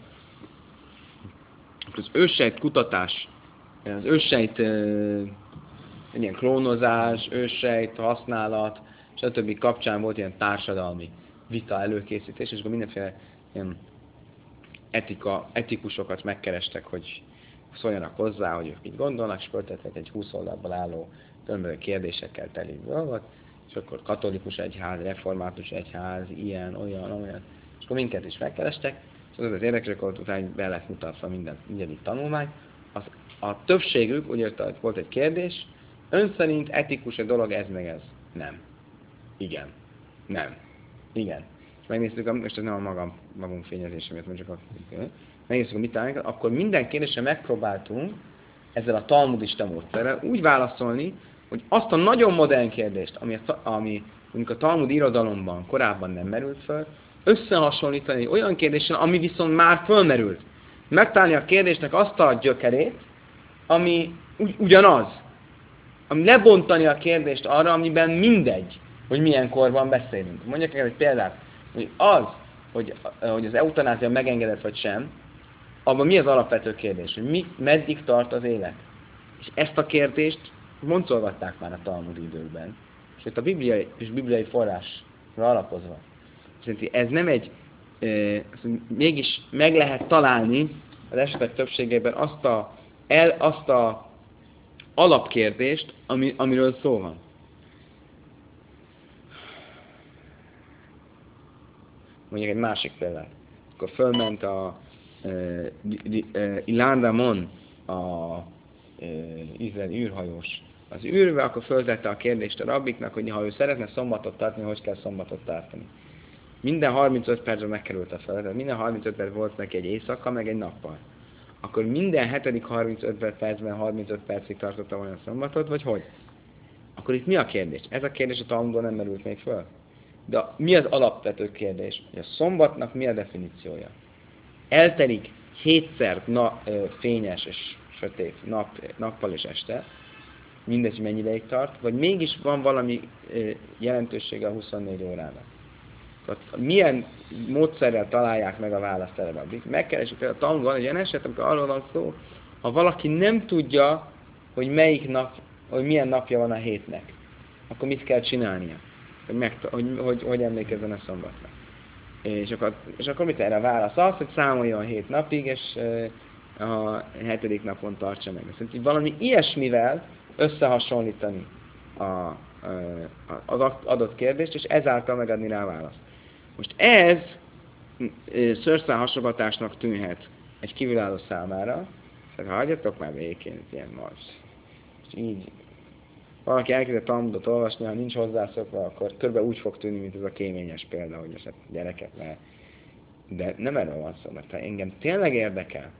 az őssejt kutatás, az őssejt egy ilyen klónozás, őssejt használat, stb. Kapcsán volt ilyen társadalmi vita előkészítés, és akkor mindenféle ilyen etika, etikusokat megkerestek, hogy szóljanak hozzá, hogy ők mit gondolnak, és föltettek egy húsz oldalból álló különböző kérdésekkel teli dolgot, és akkor katolikus egyház, református egyház, ilyen, olyan, olyan, és akkor minket is megkerestek, és az az érdekes, akkor utána be lett mutatva minden, mindegyik tanulmány. Az, a többségük úgy érte, hogy volt egy kérdés, ön szerint etikus a dolog ez meg ez? Nem. Igen. Nem. Igen. És megnéztük, most ez nem a magam, magunk fényezése miatt, csak a... megnéztük a mit találunk, akkor minden kérdésre megpróbáltunk ezzel a talmudista módszerrel úgy válaszolni, hogy azt a nagyon modern kérdést, ami, a, ami mondjuk a talmud irodalomban korábban nem merült föl, összehasonlítani olyan kérdéssel, ami viszont már fölmerült. Megtalálni a kérdésnek azt a gyökerét, ami ugy, ugyanaz. Ami lebontani a kérdést arra, amiben mindegy, hogy milyen korban beszélünk. Mondjak egy példát, hogy az, hogy, hogy az eutanázia megengedett vagy sem, abban mi az alapvető kérdés, hogy mi, meddig tart az élet. És ezt a kérdést boncolgatták már a talmudi időkben. És itt a bibliai és bibliai forrásra alapozva. Szerintem ez nem egy, e, mégis meg lehet találni az esetek többségében azt a, el, azt a alapkérdést, ami, amiről szó van. Mondjuk egy másik példát. Akkor fölment a e, e, Ilan Ramon, a e, izraeli űrhajós az űrbe, akkor föltette a kérdést a rabbiknak, hogy ha ő szeretne szombatot tartani, hogy kell szombatot tartani. minden harmincöt percben megkerült a fele, tehát minden harmincöt perc volt neki egy éjszaka, meg egy nappal. Akkor minden hetedik harmincöt percben harmincöt percig tartotta volna a szombatot, vagy hogy? Akkor itt mi a kérdés? Ez a kérdés a Talmudban nem merült még föl. De mi az alapvető kérdés? Hogy a szombatnak mi a definíciója? Eltelik hétszer na, ö, fényes és sötét nap, nappal és este, mindegy, hogy mennyi ideig tart, vagy mégis van valami ö, jelentősége a huszonnégy órának. Tehát milyen módszerrel találják meg a választ erre a brit? Megkeresik például a Talmudban egy olyan eset, amikor arról van szó, ha valaki nem tudja, hogy melyik nap, hogy milyen napja van a hétnek, akkor mit kell csinálnia? Hogy, meg, hogy, hogy, hogy emlékezzen a szombatra. És akkor, és akkor mit erre a válasz? Az, hogy számoljon hét napig, és a hetedik napon tartsa meg. Szerintem valami ilyesmivel összehasonlítani a, a, az adott kérdést, és ezáltal megadni rá a választ. Most ez szőrszál hasogatásnak tűnhet egy kívülálló számára, szóval hagyjatok már békén, ilyen marsz. És így valaki elkezdett Talmudot olvasni, ha nincs hozzászokva, akkor körbe úgy fog tűnni, mint ez a kéményes példa, hogy eset gyerekek, mert... De nem erről van szó, mert ha engem tényleg érdekel,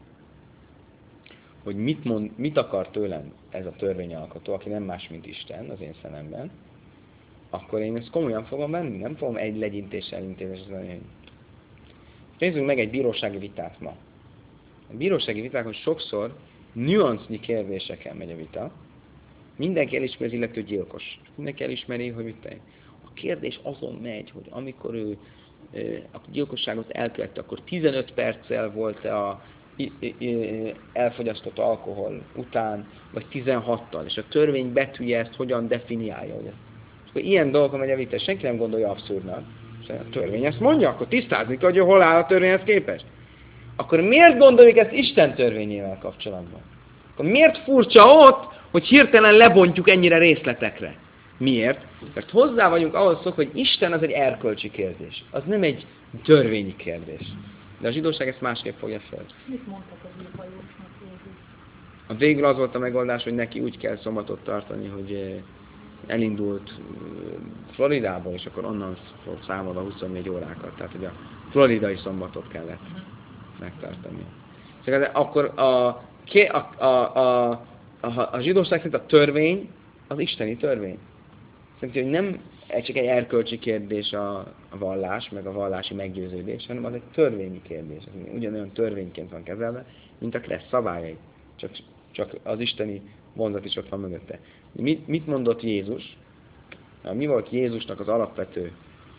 hogy mit, mond, mit akar tőlem ez a törvényalkotó, aki nem más, mint Isten az én szememben, akkor én ezt komolyan fogom venni, nem fogom egy legyintéssel intézni. Hogy... Nézzünk meg egy bírósági vitát ma. A bírósági vitákon sokszor nüansznyi kérdéseken megy a vita. Mindenki elismeri az illető gyilkos. Mindenki elismeri, hogy mit tenni. A kérdés azon megy, hogy amikor ő a gyilkosságot elkövette, akkor tizenöt perccel volt-e a elfogyasztott alkohol után, vagy tizenhattal, és a törvény betűje ezt hogyan definiálja. Hogy ezt. És akkor ilyen dolgokon megy a vita, senki nem gondolja abszurdnak. A törvény ezt mondja, akkor tisztázni kell, hogy hol áll a törvényhez képest. Akkor miért gondoljuk ezt Isten törvényével kapcsolatban? Akkor miért furcsa ott, hogy hirtelen lebontjuk ennyire részletekre? Miért? Mert hozzá vagyunk ahhoz szok, hogy Isten az egy erkölcsi kérdés. Az nem egy törvényi kérdés. De a zsidóság ezt másképp fogja fel. Mit mondtak az űrhajósnak végül? A végül az volt a megoldás, hogy neki úgy kell szombatot tartani, hogy elindult Floridából, és akkor onnan fog számolva huszonnégy órákat. Tehát, hogy a floridai szombatot kellett megtartani. Szóval akkor a, a, a, a, a, a zsidóság szerint a törvény az isteni törvény. Szerintem, hogy nem csak egy erkölcsi kérdés a, a vallás, meg a vallási meggyőződés, hanem az egy törvényi kérdés. Ez ugyanolyan törvényként van kezelve, mint a kressz szabályai. Csak, csak az isteni vonzat is ott van mögötte. Mit, mit mondott Jézus? Mi volt Jézusnak az alapvető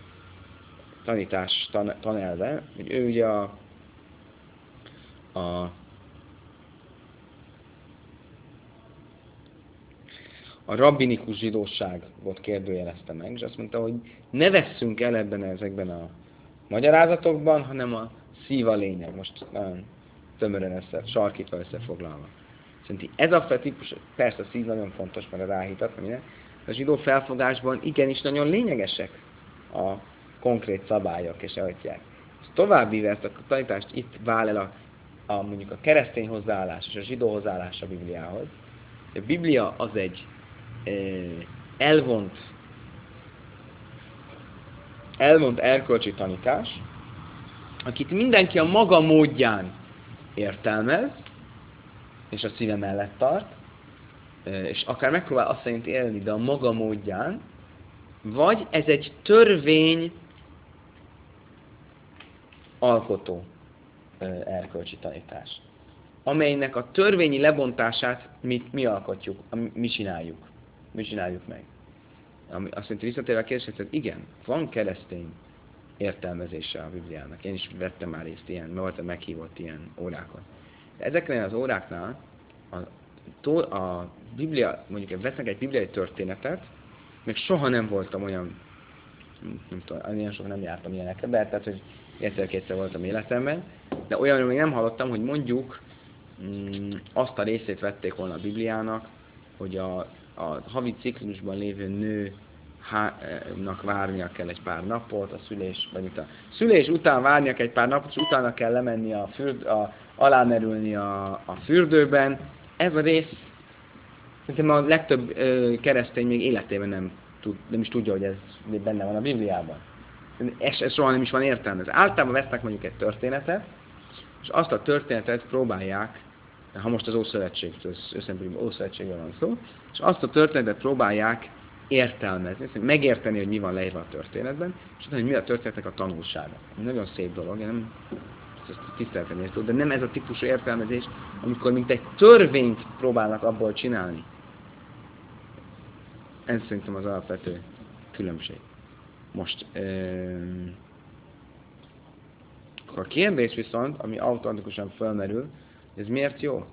tanítás, tan, tanelve? Hogy ő ugye a, a a rabbinikus zsidóságot kérdőjelezte meg, és azt mondta, hogy ne vesszünk el ebben ezekben a magyarázatokban, hanem a szív a lényeg. Most nagyon tömören össze, sarkítva összefoglalva. Szerintem ez a típus, persze a szív nagyon fontos, mert a ráhítat, minden. A zsidó felfogásban igenis nagyon lényegesek a konkrét szabályok és atyák. Ez továbbvíve ezt a tanítást itt vál el a, a, mondjuk a keresztény hozzáállás és a zsidó hozzáállás a Bibliához. A Biblia az egy elvont elvont erkölcsi tanítás, akit mindenki a maga módján értelmez, és a szíve mellett tart, és akár megpróbál azt szerint élni, de a maga módján, vagy ez egy törvény alkotó erkölcsi tanítás, amelynek a törvényi lebontását mi, mi alkotjuk, mi csináljuk. Mi csináljuk meg. Ami azt jelenti, visszatérve a kérdésre, hogy igen, van keresztény értelmezése a Bibliának. Én is vettem már részt ilyen, mert voltam meghívott ilyen órákon. De ezeknél az óráknál a, a Biblia, mondjuk vesznek egy bibliai történetet, még soha nem voltam olyan, nem tudom, olyan soha nem jártam ilyenekre, de tehát, hogy egyszer-kétszer voltam életemben, de olyanról még nem hallottam, hogy mondjuk mm, azt a részét vették volna a Bibliának, hogy a, a havi ciklusban lévő nőnak várnia kell egy pár napot, a szülés, vagy itt a szülés után várnia kell egy pár napot, és utána kell lemenni a, fürd, a alámerülni a, a fürdőben. Ez a rész, szerintem a legtöbb ö, keresztény még életében nem, tud, nem is tudja, hogy ez benne van a Bibliában. Ez, ez soha nem is van értelme. Általában vesznek mondjuk egy történetet, és azt a történetet próbálják, ha most az Ószövetségtől, összesen Ószövetségről van szó, és azt a történetet próbálják értelmezni, megérteni, hogy mi van leírva a történetben, és utána, hogy mi a történetnek a tanulsága. Nagyon szép dolog, én nem ezt tisztelten értem, de nem ez a típusú értelmezés, amikor mint egy törvényt próbálnak abból csinálni. Ez szerintem az alapvető különbség. Most um, a kérdés viszont, ami automatikusan felmerül, ez miért jó?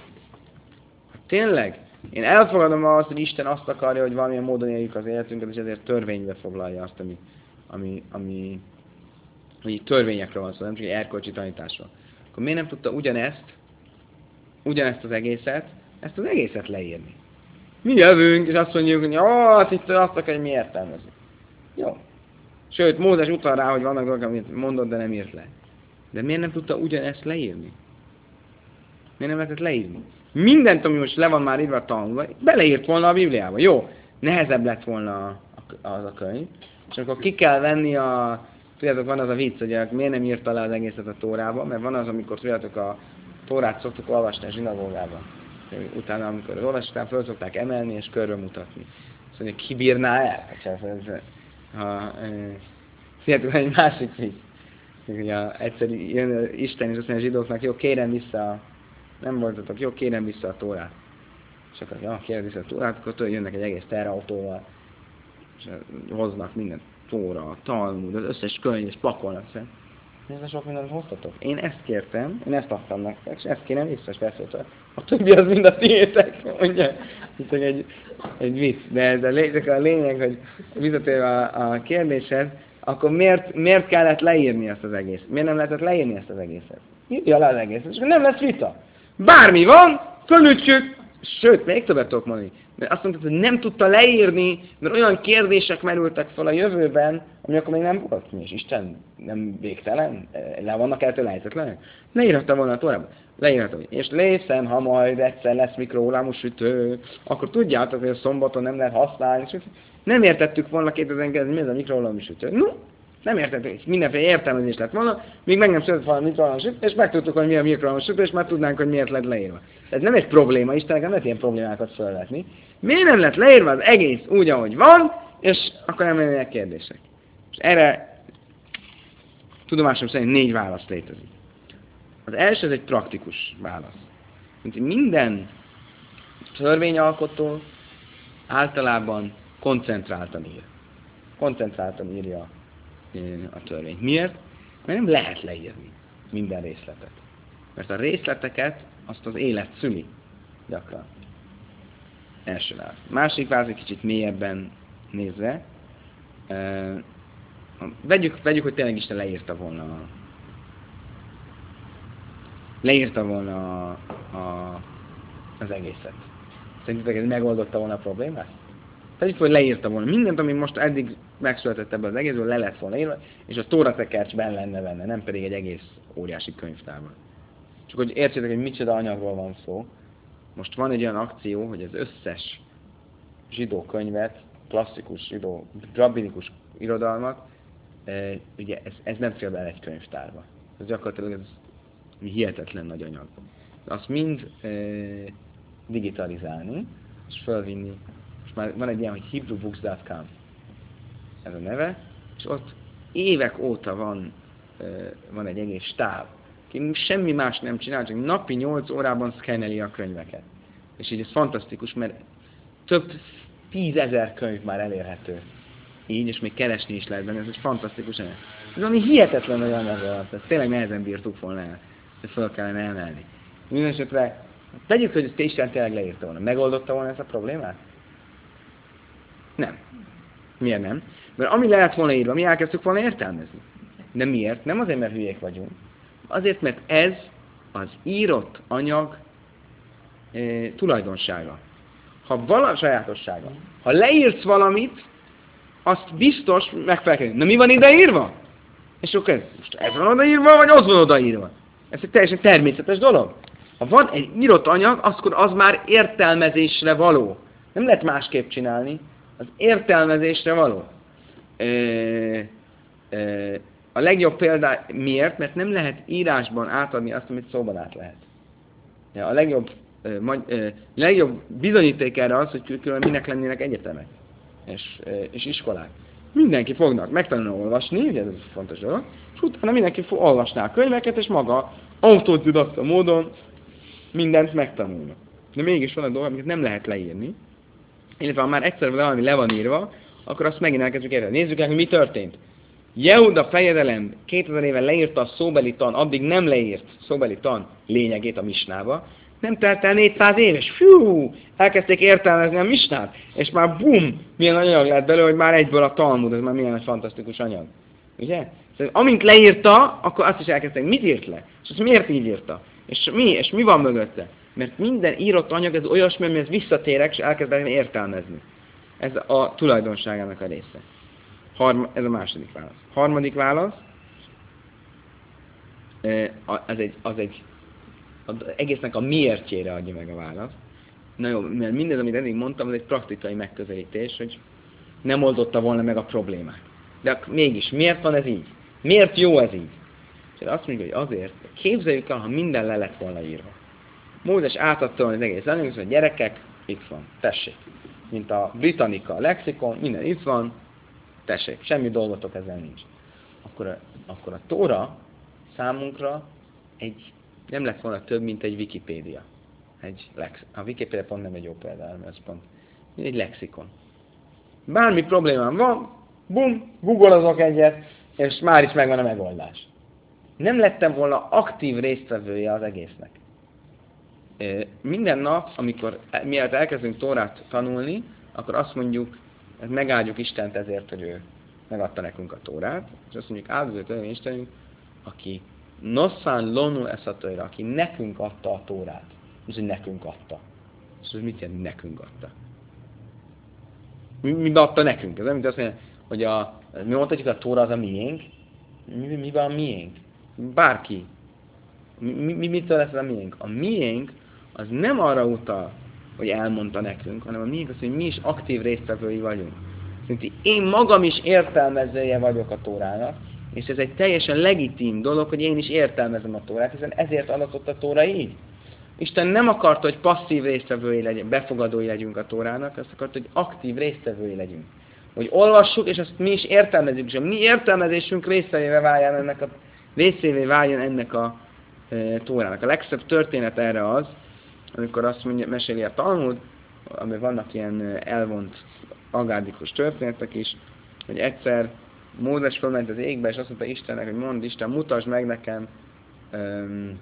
Ha tényleg, én elfogadom azt, hogy Isten azt akarja, hogy valamilyen módon éljük az életünket, és ezért törvénybe foglalja azt, ami, ami, ami hogy törvényekről van szó, nem csak egy erkölcsi tanításról. Akkor miért nem tudta ugyanezt, ugyanezt az egészet, ezt az egészet leírni? Mi jövünk, és azt mondjuk, hogy ó, azt itt azt akar, hogy mi értelmezik. Jó. Sőt, Mózes utal rá, hogy vannak dolgok, amit mondott, de nem írt le. De miért nem tudta ugyanezt leírni? Miért nem lehetett leírni? Mindent, ami most le van már írva a Talmudban, beleírt volna a Bibliába. Jó, nehezebb lett volna az a könyv. És akkor ki kell venni a... Tudjátok, van az a vicc, hogy miért nem írta le az egészet a Tórába, mert van az, amikor tudjátok, a Tórát szoktuk olvasni a zsinagógában. Utána, amikor az olvasás után föl szokták emelni és körbe mutatni. Azt mondja, ki bírná el? Ha, tudjátok, van egy másik vicc. Ugye egyszer jön Isten és azt mondja a zsidóknak, jó, kérem vissza, nem voltatok, jó, kérem vissza a Tórát. És akkor, ja, kérem vissza a Tórát, akkor tőle jönnek egy egész terautóval, és hoznak mindent, Tóra, Talmud, az összes könyv, és pakolnak. Ez a sok mindent hoztatok. Én ezt kértem, én ezt adtam nektek, és ezt kérem vissza, és persze, a többi az mind a tiétek, mondja. Ez csak egy, egy vicc, de ez a lényeg, a lényeg hogy visszatérve a, a kérdéshez, akkor miért, miért kellett leírni ezt az egészet? Miért nem lehetett leírni ezt az egészet? Írja le az egészet, és nem lesz vita. Bármi van, fölütjük. Sőt, még többet tudok mondani. Mert azt mondtad, hogy nem tudta leírni, mert olyan kérdések merültek fel a jövőben, ami akkor még nem volt. Mi is Isten nem végtelen? Le vannak el tőle helyzetlenek? Leírhatta volna a Tórában. Leírhatta, hogy és lészen, ha majd egyszer lesz mikrohullámú sütő, akkor tudjátok, hogy a szombaton nem lehet használni. Nem értettük volna kétezer-kilenc, mi ez a mikrohullámú sütő. No, nem értettük, mindenféle értelmezés lett volna, míg meg nem született volna a mikrohullámú sütő, és megtudtuk, hogy mi a mikrohullámú sütő, és már tudnánk, hogy miért lett leírva. Ez nem egy probléma, Istennek nem lehet ilyen problémákat felvetni. Miért nem lett leírva az egész úgy, ahogy van, és akkor nem lennének kérdések. És erre tudomásom szerint négy válasz létezik. Az első, ez egy praktikus válasz. Mint minden törvényalkotó általában koncentráltan ír. Koncentráltan írja a törvényt. Miért? Mert nem lehet leírni minden részletet. Mert a részleteket azt az élet szüli gyakran. Első válasz. Másik válasz egy kicsit mélyebben nézve. Uh, vegyük, vegyük, hogy tényleg Isten leírta volna leírta volna a, a, az egészet. Szerintetek ez megoldotta volna a problémát? Tegyük, hogy leírta volna mindent, ami most eddig megszületett ebből az egészből, le lett volna írva, és a Tóra tekercsben lenne benne, nem pedig egy egész óriási könyvtárban. Csak hogy értsétek, hogy micsoda anyagról van szó. Most van egy olyan akció, hogy az összes zsidó könyvet, klasszikus zsidó, rabbinikus irodalmat, e, ugye ez, ez nem fér bele egy könyvtárba. Ez gyakorlatilag ez hihetetlen nagy anyag. Azt mind e, digitalizálni, és felvinni. Most már van egy ilyen, hogy hebrew books dot com. Ez a neve, és ott évek óta van, e, van egy egész stáb, aki semmi más nem csinál, csak napi nyolc órában szkenneli a könyveket. És így ez fantasztikus, mert több tízezer könyv már elérhető. Így, és még keresni is lehet benne, ez egy fantasztikus anyag. Ez valami hihetetlen olyan anyag, ezt tényleg nehezen bírtuk volna el, de fel kellene emelni. Mindenesetre, tegyük, hogy ezt Isten tényleg leírta volna. Megoldotta volna ezt a problémát? Nem. Miért nem? Mert ami le lett volna írva, mi elkezdtük volna értelmezni. De miért? Nem azért, mert hülyék vagyunk. Azért, mert ez az írott anyag e, tulajdonsága. Ha vala sajátossága. Ha leírsz valamit, azt biztos meg fel kell. Na mi van ideírva? És akkor ez, most ez van odaírva, vagy az van odaírva? Ez egy teljesen természetes dolog. Ha van egy írott anyag, akkor az már értelmezésre való. Nem lehet másképp csinálni. Az értelmezésre való. E, A legjobb példa miért? Mert nem lehet írásban átadni azt, amit szóban át lehet. A legjobb, a legjobb bizonyíték erre az, hogy különben minek lennének egyetemek és, és iskolák. Mindenki fognak megtanulni olvasni, ugye ez a fontos dolog, és utána mindenki fog olvasná a könyveket, és maga autodidakta módon mindent megtanulnak. De mégis vannak dolgok, amiket nem lehet leírni, illetve ha már egyszer valami le van írva, akkor azt megint elkezdjük érteni. Nézzük el, hogy mi történt. Jehuda fejedelem kétezer éve leírta a szóbeli tan, addig nem leírt szóbeli tan lényegét a misnába. Nem telt el négyszáz év, és fiú, elkezdték értelmezni a misnát, és már bum, milyen anyag lett belőle, hogy már egyből a Talmud, ez már milyen fantasztikus anyag. Ugye? Szóval, amint leírta, akkor azt is elkezdték, mit írt le? És azt miért így írta? És mi? És mi van mögötte? Mert minden írott anyag, ez olyasmi, amihez visszatérek, és elkezdek értelmezni. Ez a tulajdonságának a része. Harma, ez a második válasz. Harmadik válasz, az egy, az egy az egésznek a miértjére adja meg a választ. Na jó, mert mindez, amit eddig mondtam, az egy praktikai megközelítés, hogy nem oldotta volna meg a problémát. De mégis, miért van ez így? Miért jó ez így? És azt mondjuk, hogy azért, képzeljük el, ha minden le lett volna írva. Mózes átadta az egész anyagot, hogy gyerekek, itt van, tessék. Mint a Britannica lexikon, minden itt van, tessék, semmi dolgotok ezzel nincs. Akkor a, akkor a Tóra számunkra egy, nem lett volna több, mint egy Wikipédia. Egy lex, a Wikipédia pont nem egy jó példa, mert ez pont egy lexikon. Bármi problémám van, bum, googolozok egyet, és már is megvan a megoldás. Nem lettem volna aktív résztvevője az egésznek. Minden nap, amikor mielőtt elkezdünk Tórát tanulni, akkor azt mondjuk, megáldjuk Istent ezért, hogy ő megadta nekünk a Tórát, és azt mondjuk, áldozat olyan Istenünk, aki nosszán lonu eszatőre, aki nekünk adta a Tórát. Ez, hogy nekünk adta. És ez mit jelent, nekünk adta? Mi, mi adta nekünk? Ez nem, mint azt mondja, hogy a, mi mondhatjuk, a Tóra az a miénk. Mi, mi van a miénk? Bárki. Mi, mi, mitől lesz ez a miénk? A miénk az nem arra utal, hogy elmondta nekünk, hanem a miénk az, hogy mi is aktív résztvevői vagyunk. Szóval én magam is értelmezője vagyok a Tórának, és ez egy teljesen legitim dolog, hogy én is értelmezem a Tórát, hiszen ezért adatott a Tóra így. Isten nem akarta, hogy passzív résztvevői legyünk, befogadói legyünk a Tórának, azt akarta, hogy aktív résztvevői legyünk. Hogy olvassuk, és azt mi is értelmezzük, és a mi értelmezésünk részévé váljon ennek a, részévé váljon ennek a e, Tórának. A legszebb történet erre az, amikor azt mondja, meséli a Talmud, amiben vannak ilyen elvont agárdikus történetek is, hogy egyszer Mózes fölment az égbe, és azt mondta Istennek, hogy mondd Isten, mutasd meg nekem. Um,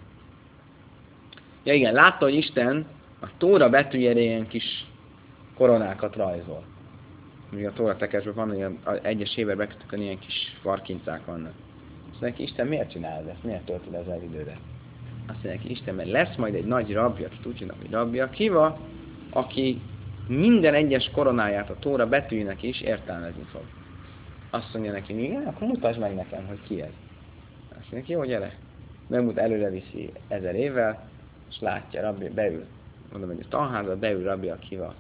ja igen, látta, hogy Isten a Tóra betűjére ilyen kis koronákat rajzol. Még a Tóra tekercsben van, hogy az egyes héber betűkön ilyen kis farkincák vannak. Azt mondja neki, Isten, miért csinálod ezt? Miért töltöd ezzel idődet? Azt mondja neki, Isten, mert lesz majd egy nagy rabbi, akit úgy csinál, hogy rabbi Akiva, aki minden egyes koronáját a Tóra betűjének is értelmezni fog. Azt mondja neki, igen, akkor mutasd meg nekem, hogy ki ez. Azt mondja neki, jó, gyere. Megmut előre viszi ezer évvel, és látja, rabbi, beül, mondom, hogy a tanházba, beül Rabbi Akiva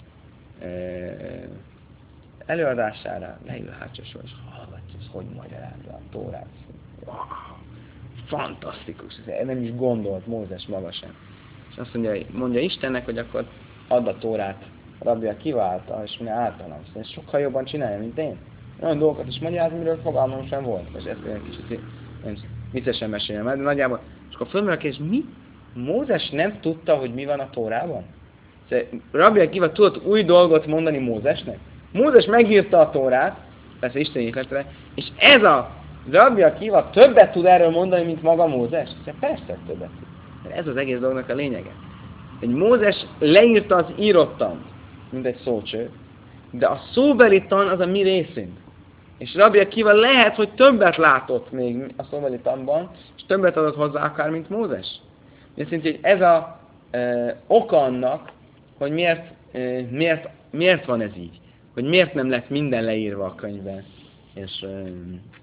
előadására, leül a hátsó sor, és hallgatja, hogy hogy magyarázza a Tórát. Wow, fantasztikus, ez nem is gondolt Mózes maga sem. És azt mondja, mondja Istennek, hogy akkor add a Tórát Rabbi Akiva által, és mondja általam. Szóval sokkal jobban csinálja, mint én. Olyan dolgokat is magyarázni, miről fogalmam sem volt. És ezt egy kicsit viccesen meséljem el, de nagyjából. És akkor fölmerül a kérdés, mi? Mózes nem tudta, hogy mi van a Tórában? Szóval Rabbi Akiva tudott új dolgot mondani Mózesnek? Mózes megírta a Tórát, persze Isten ihletre, és ez a Rabbi Akiva többet tud erről mondani, mint maga Mózes? Szóval persze többet tud. Mert ez az egész dolognak a lényege. Egy Mózes leírta az írottant, mint egy szócső, de a szóbeli tan az a mi részünk. És Rabbi Akiva lehet, hogy többet látott még a szóbeli tanban, és többet adott hozzá akár, mint Mózes. Azt jelenti, hogy ez a e, oka annak, hogy miért, e, miért, miért van ez így. Hogy miért nem lett minden leírva a könyvben. És... E,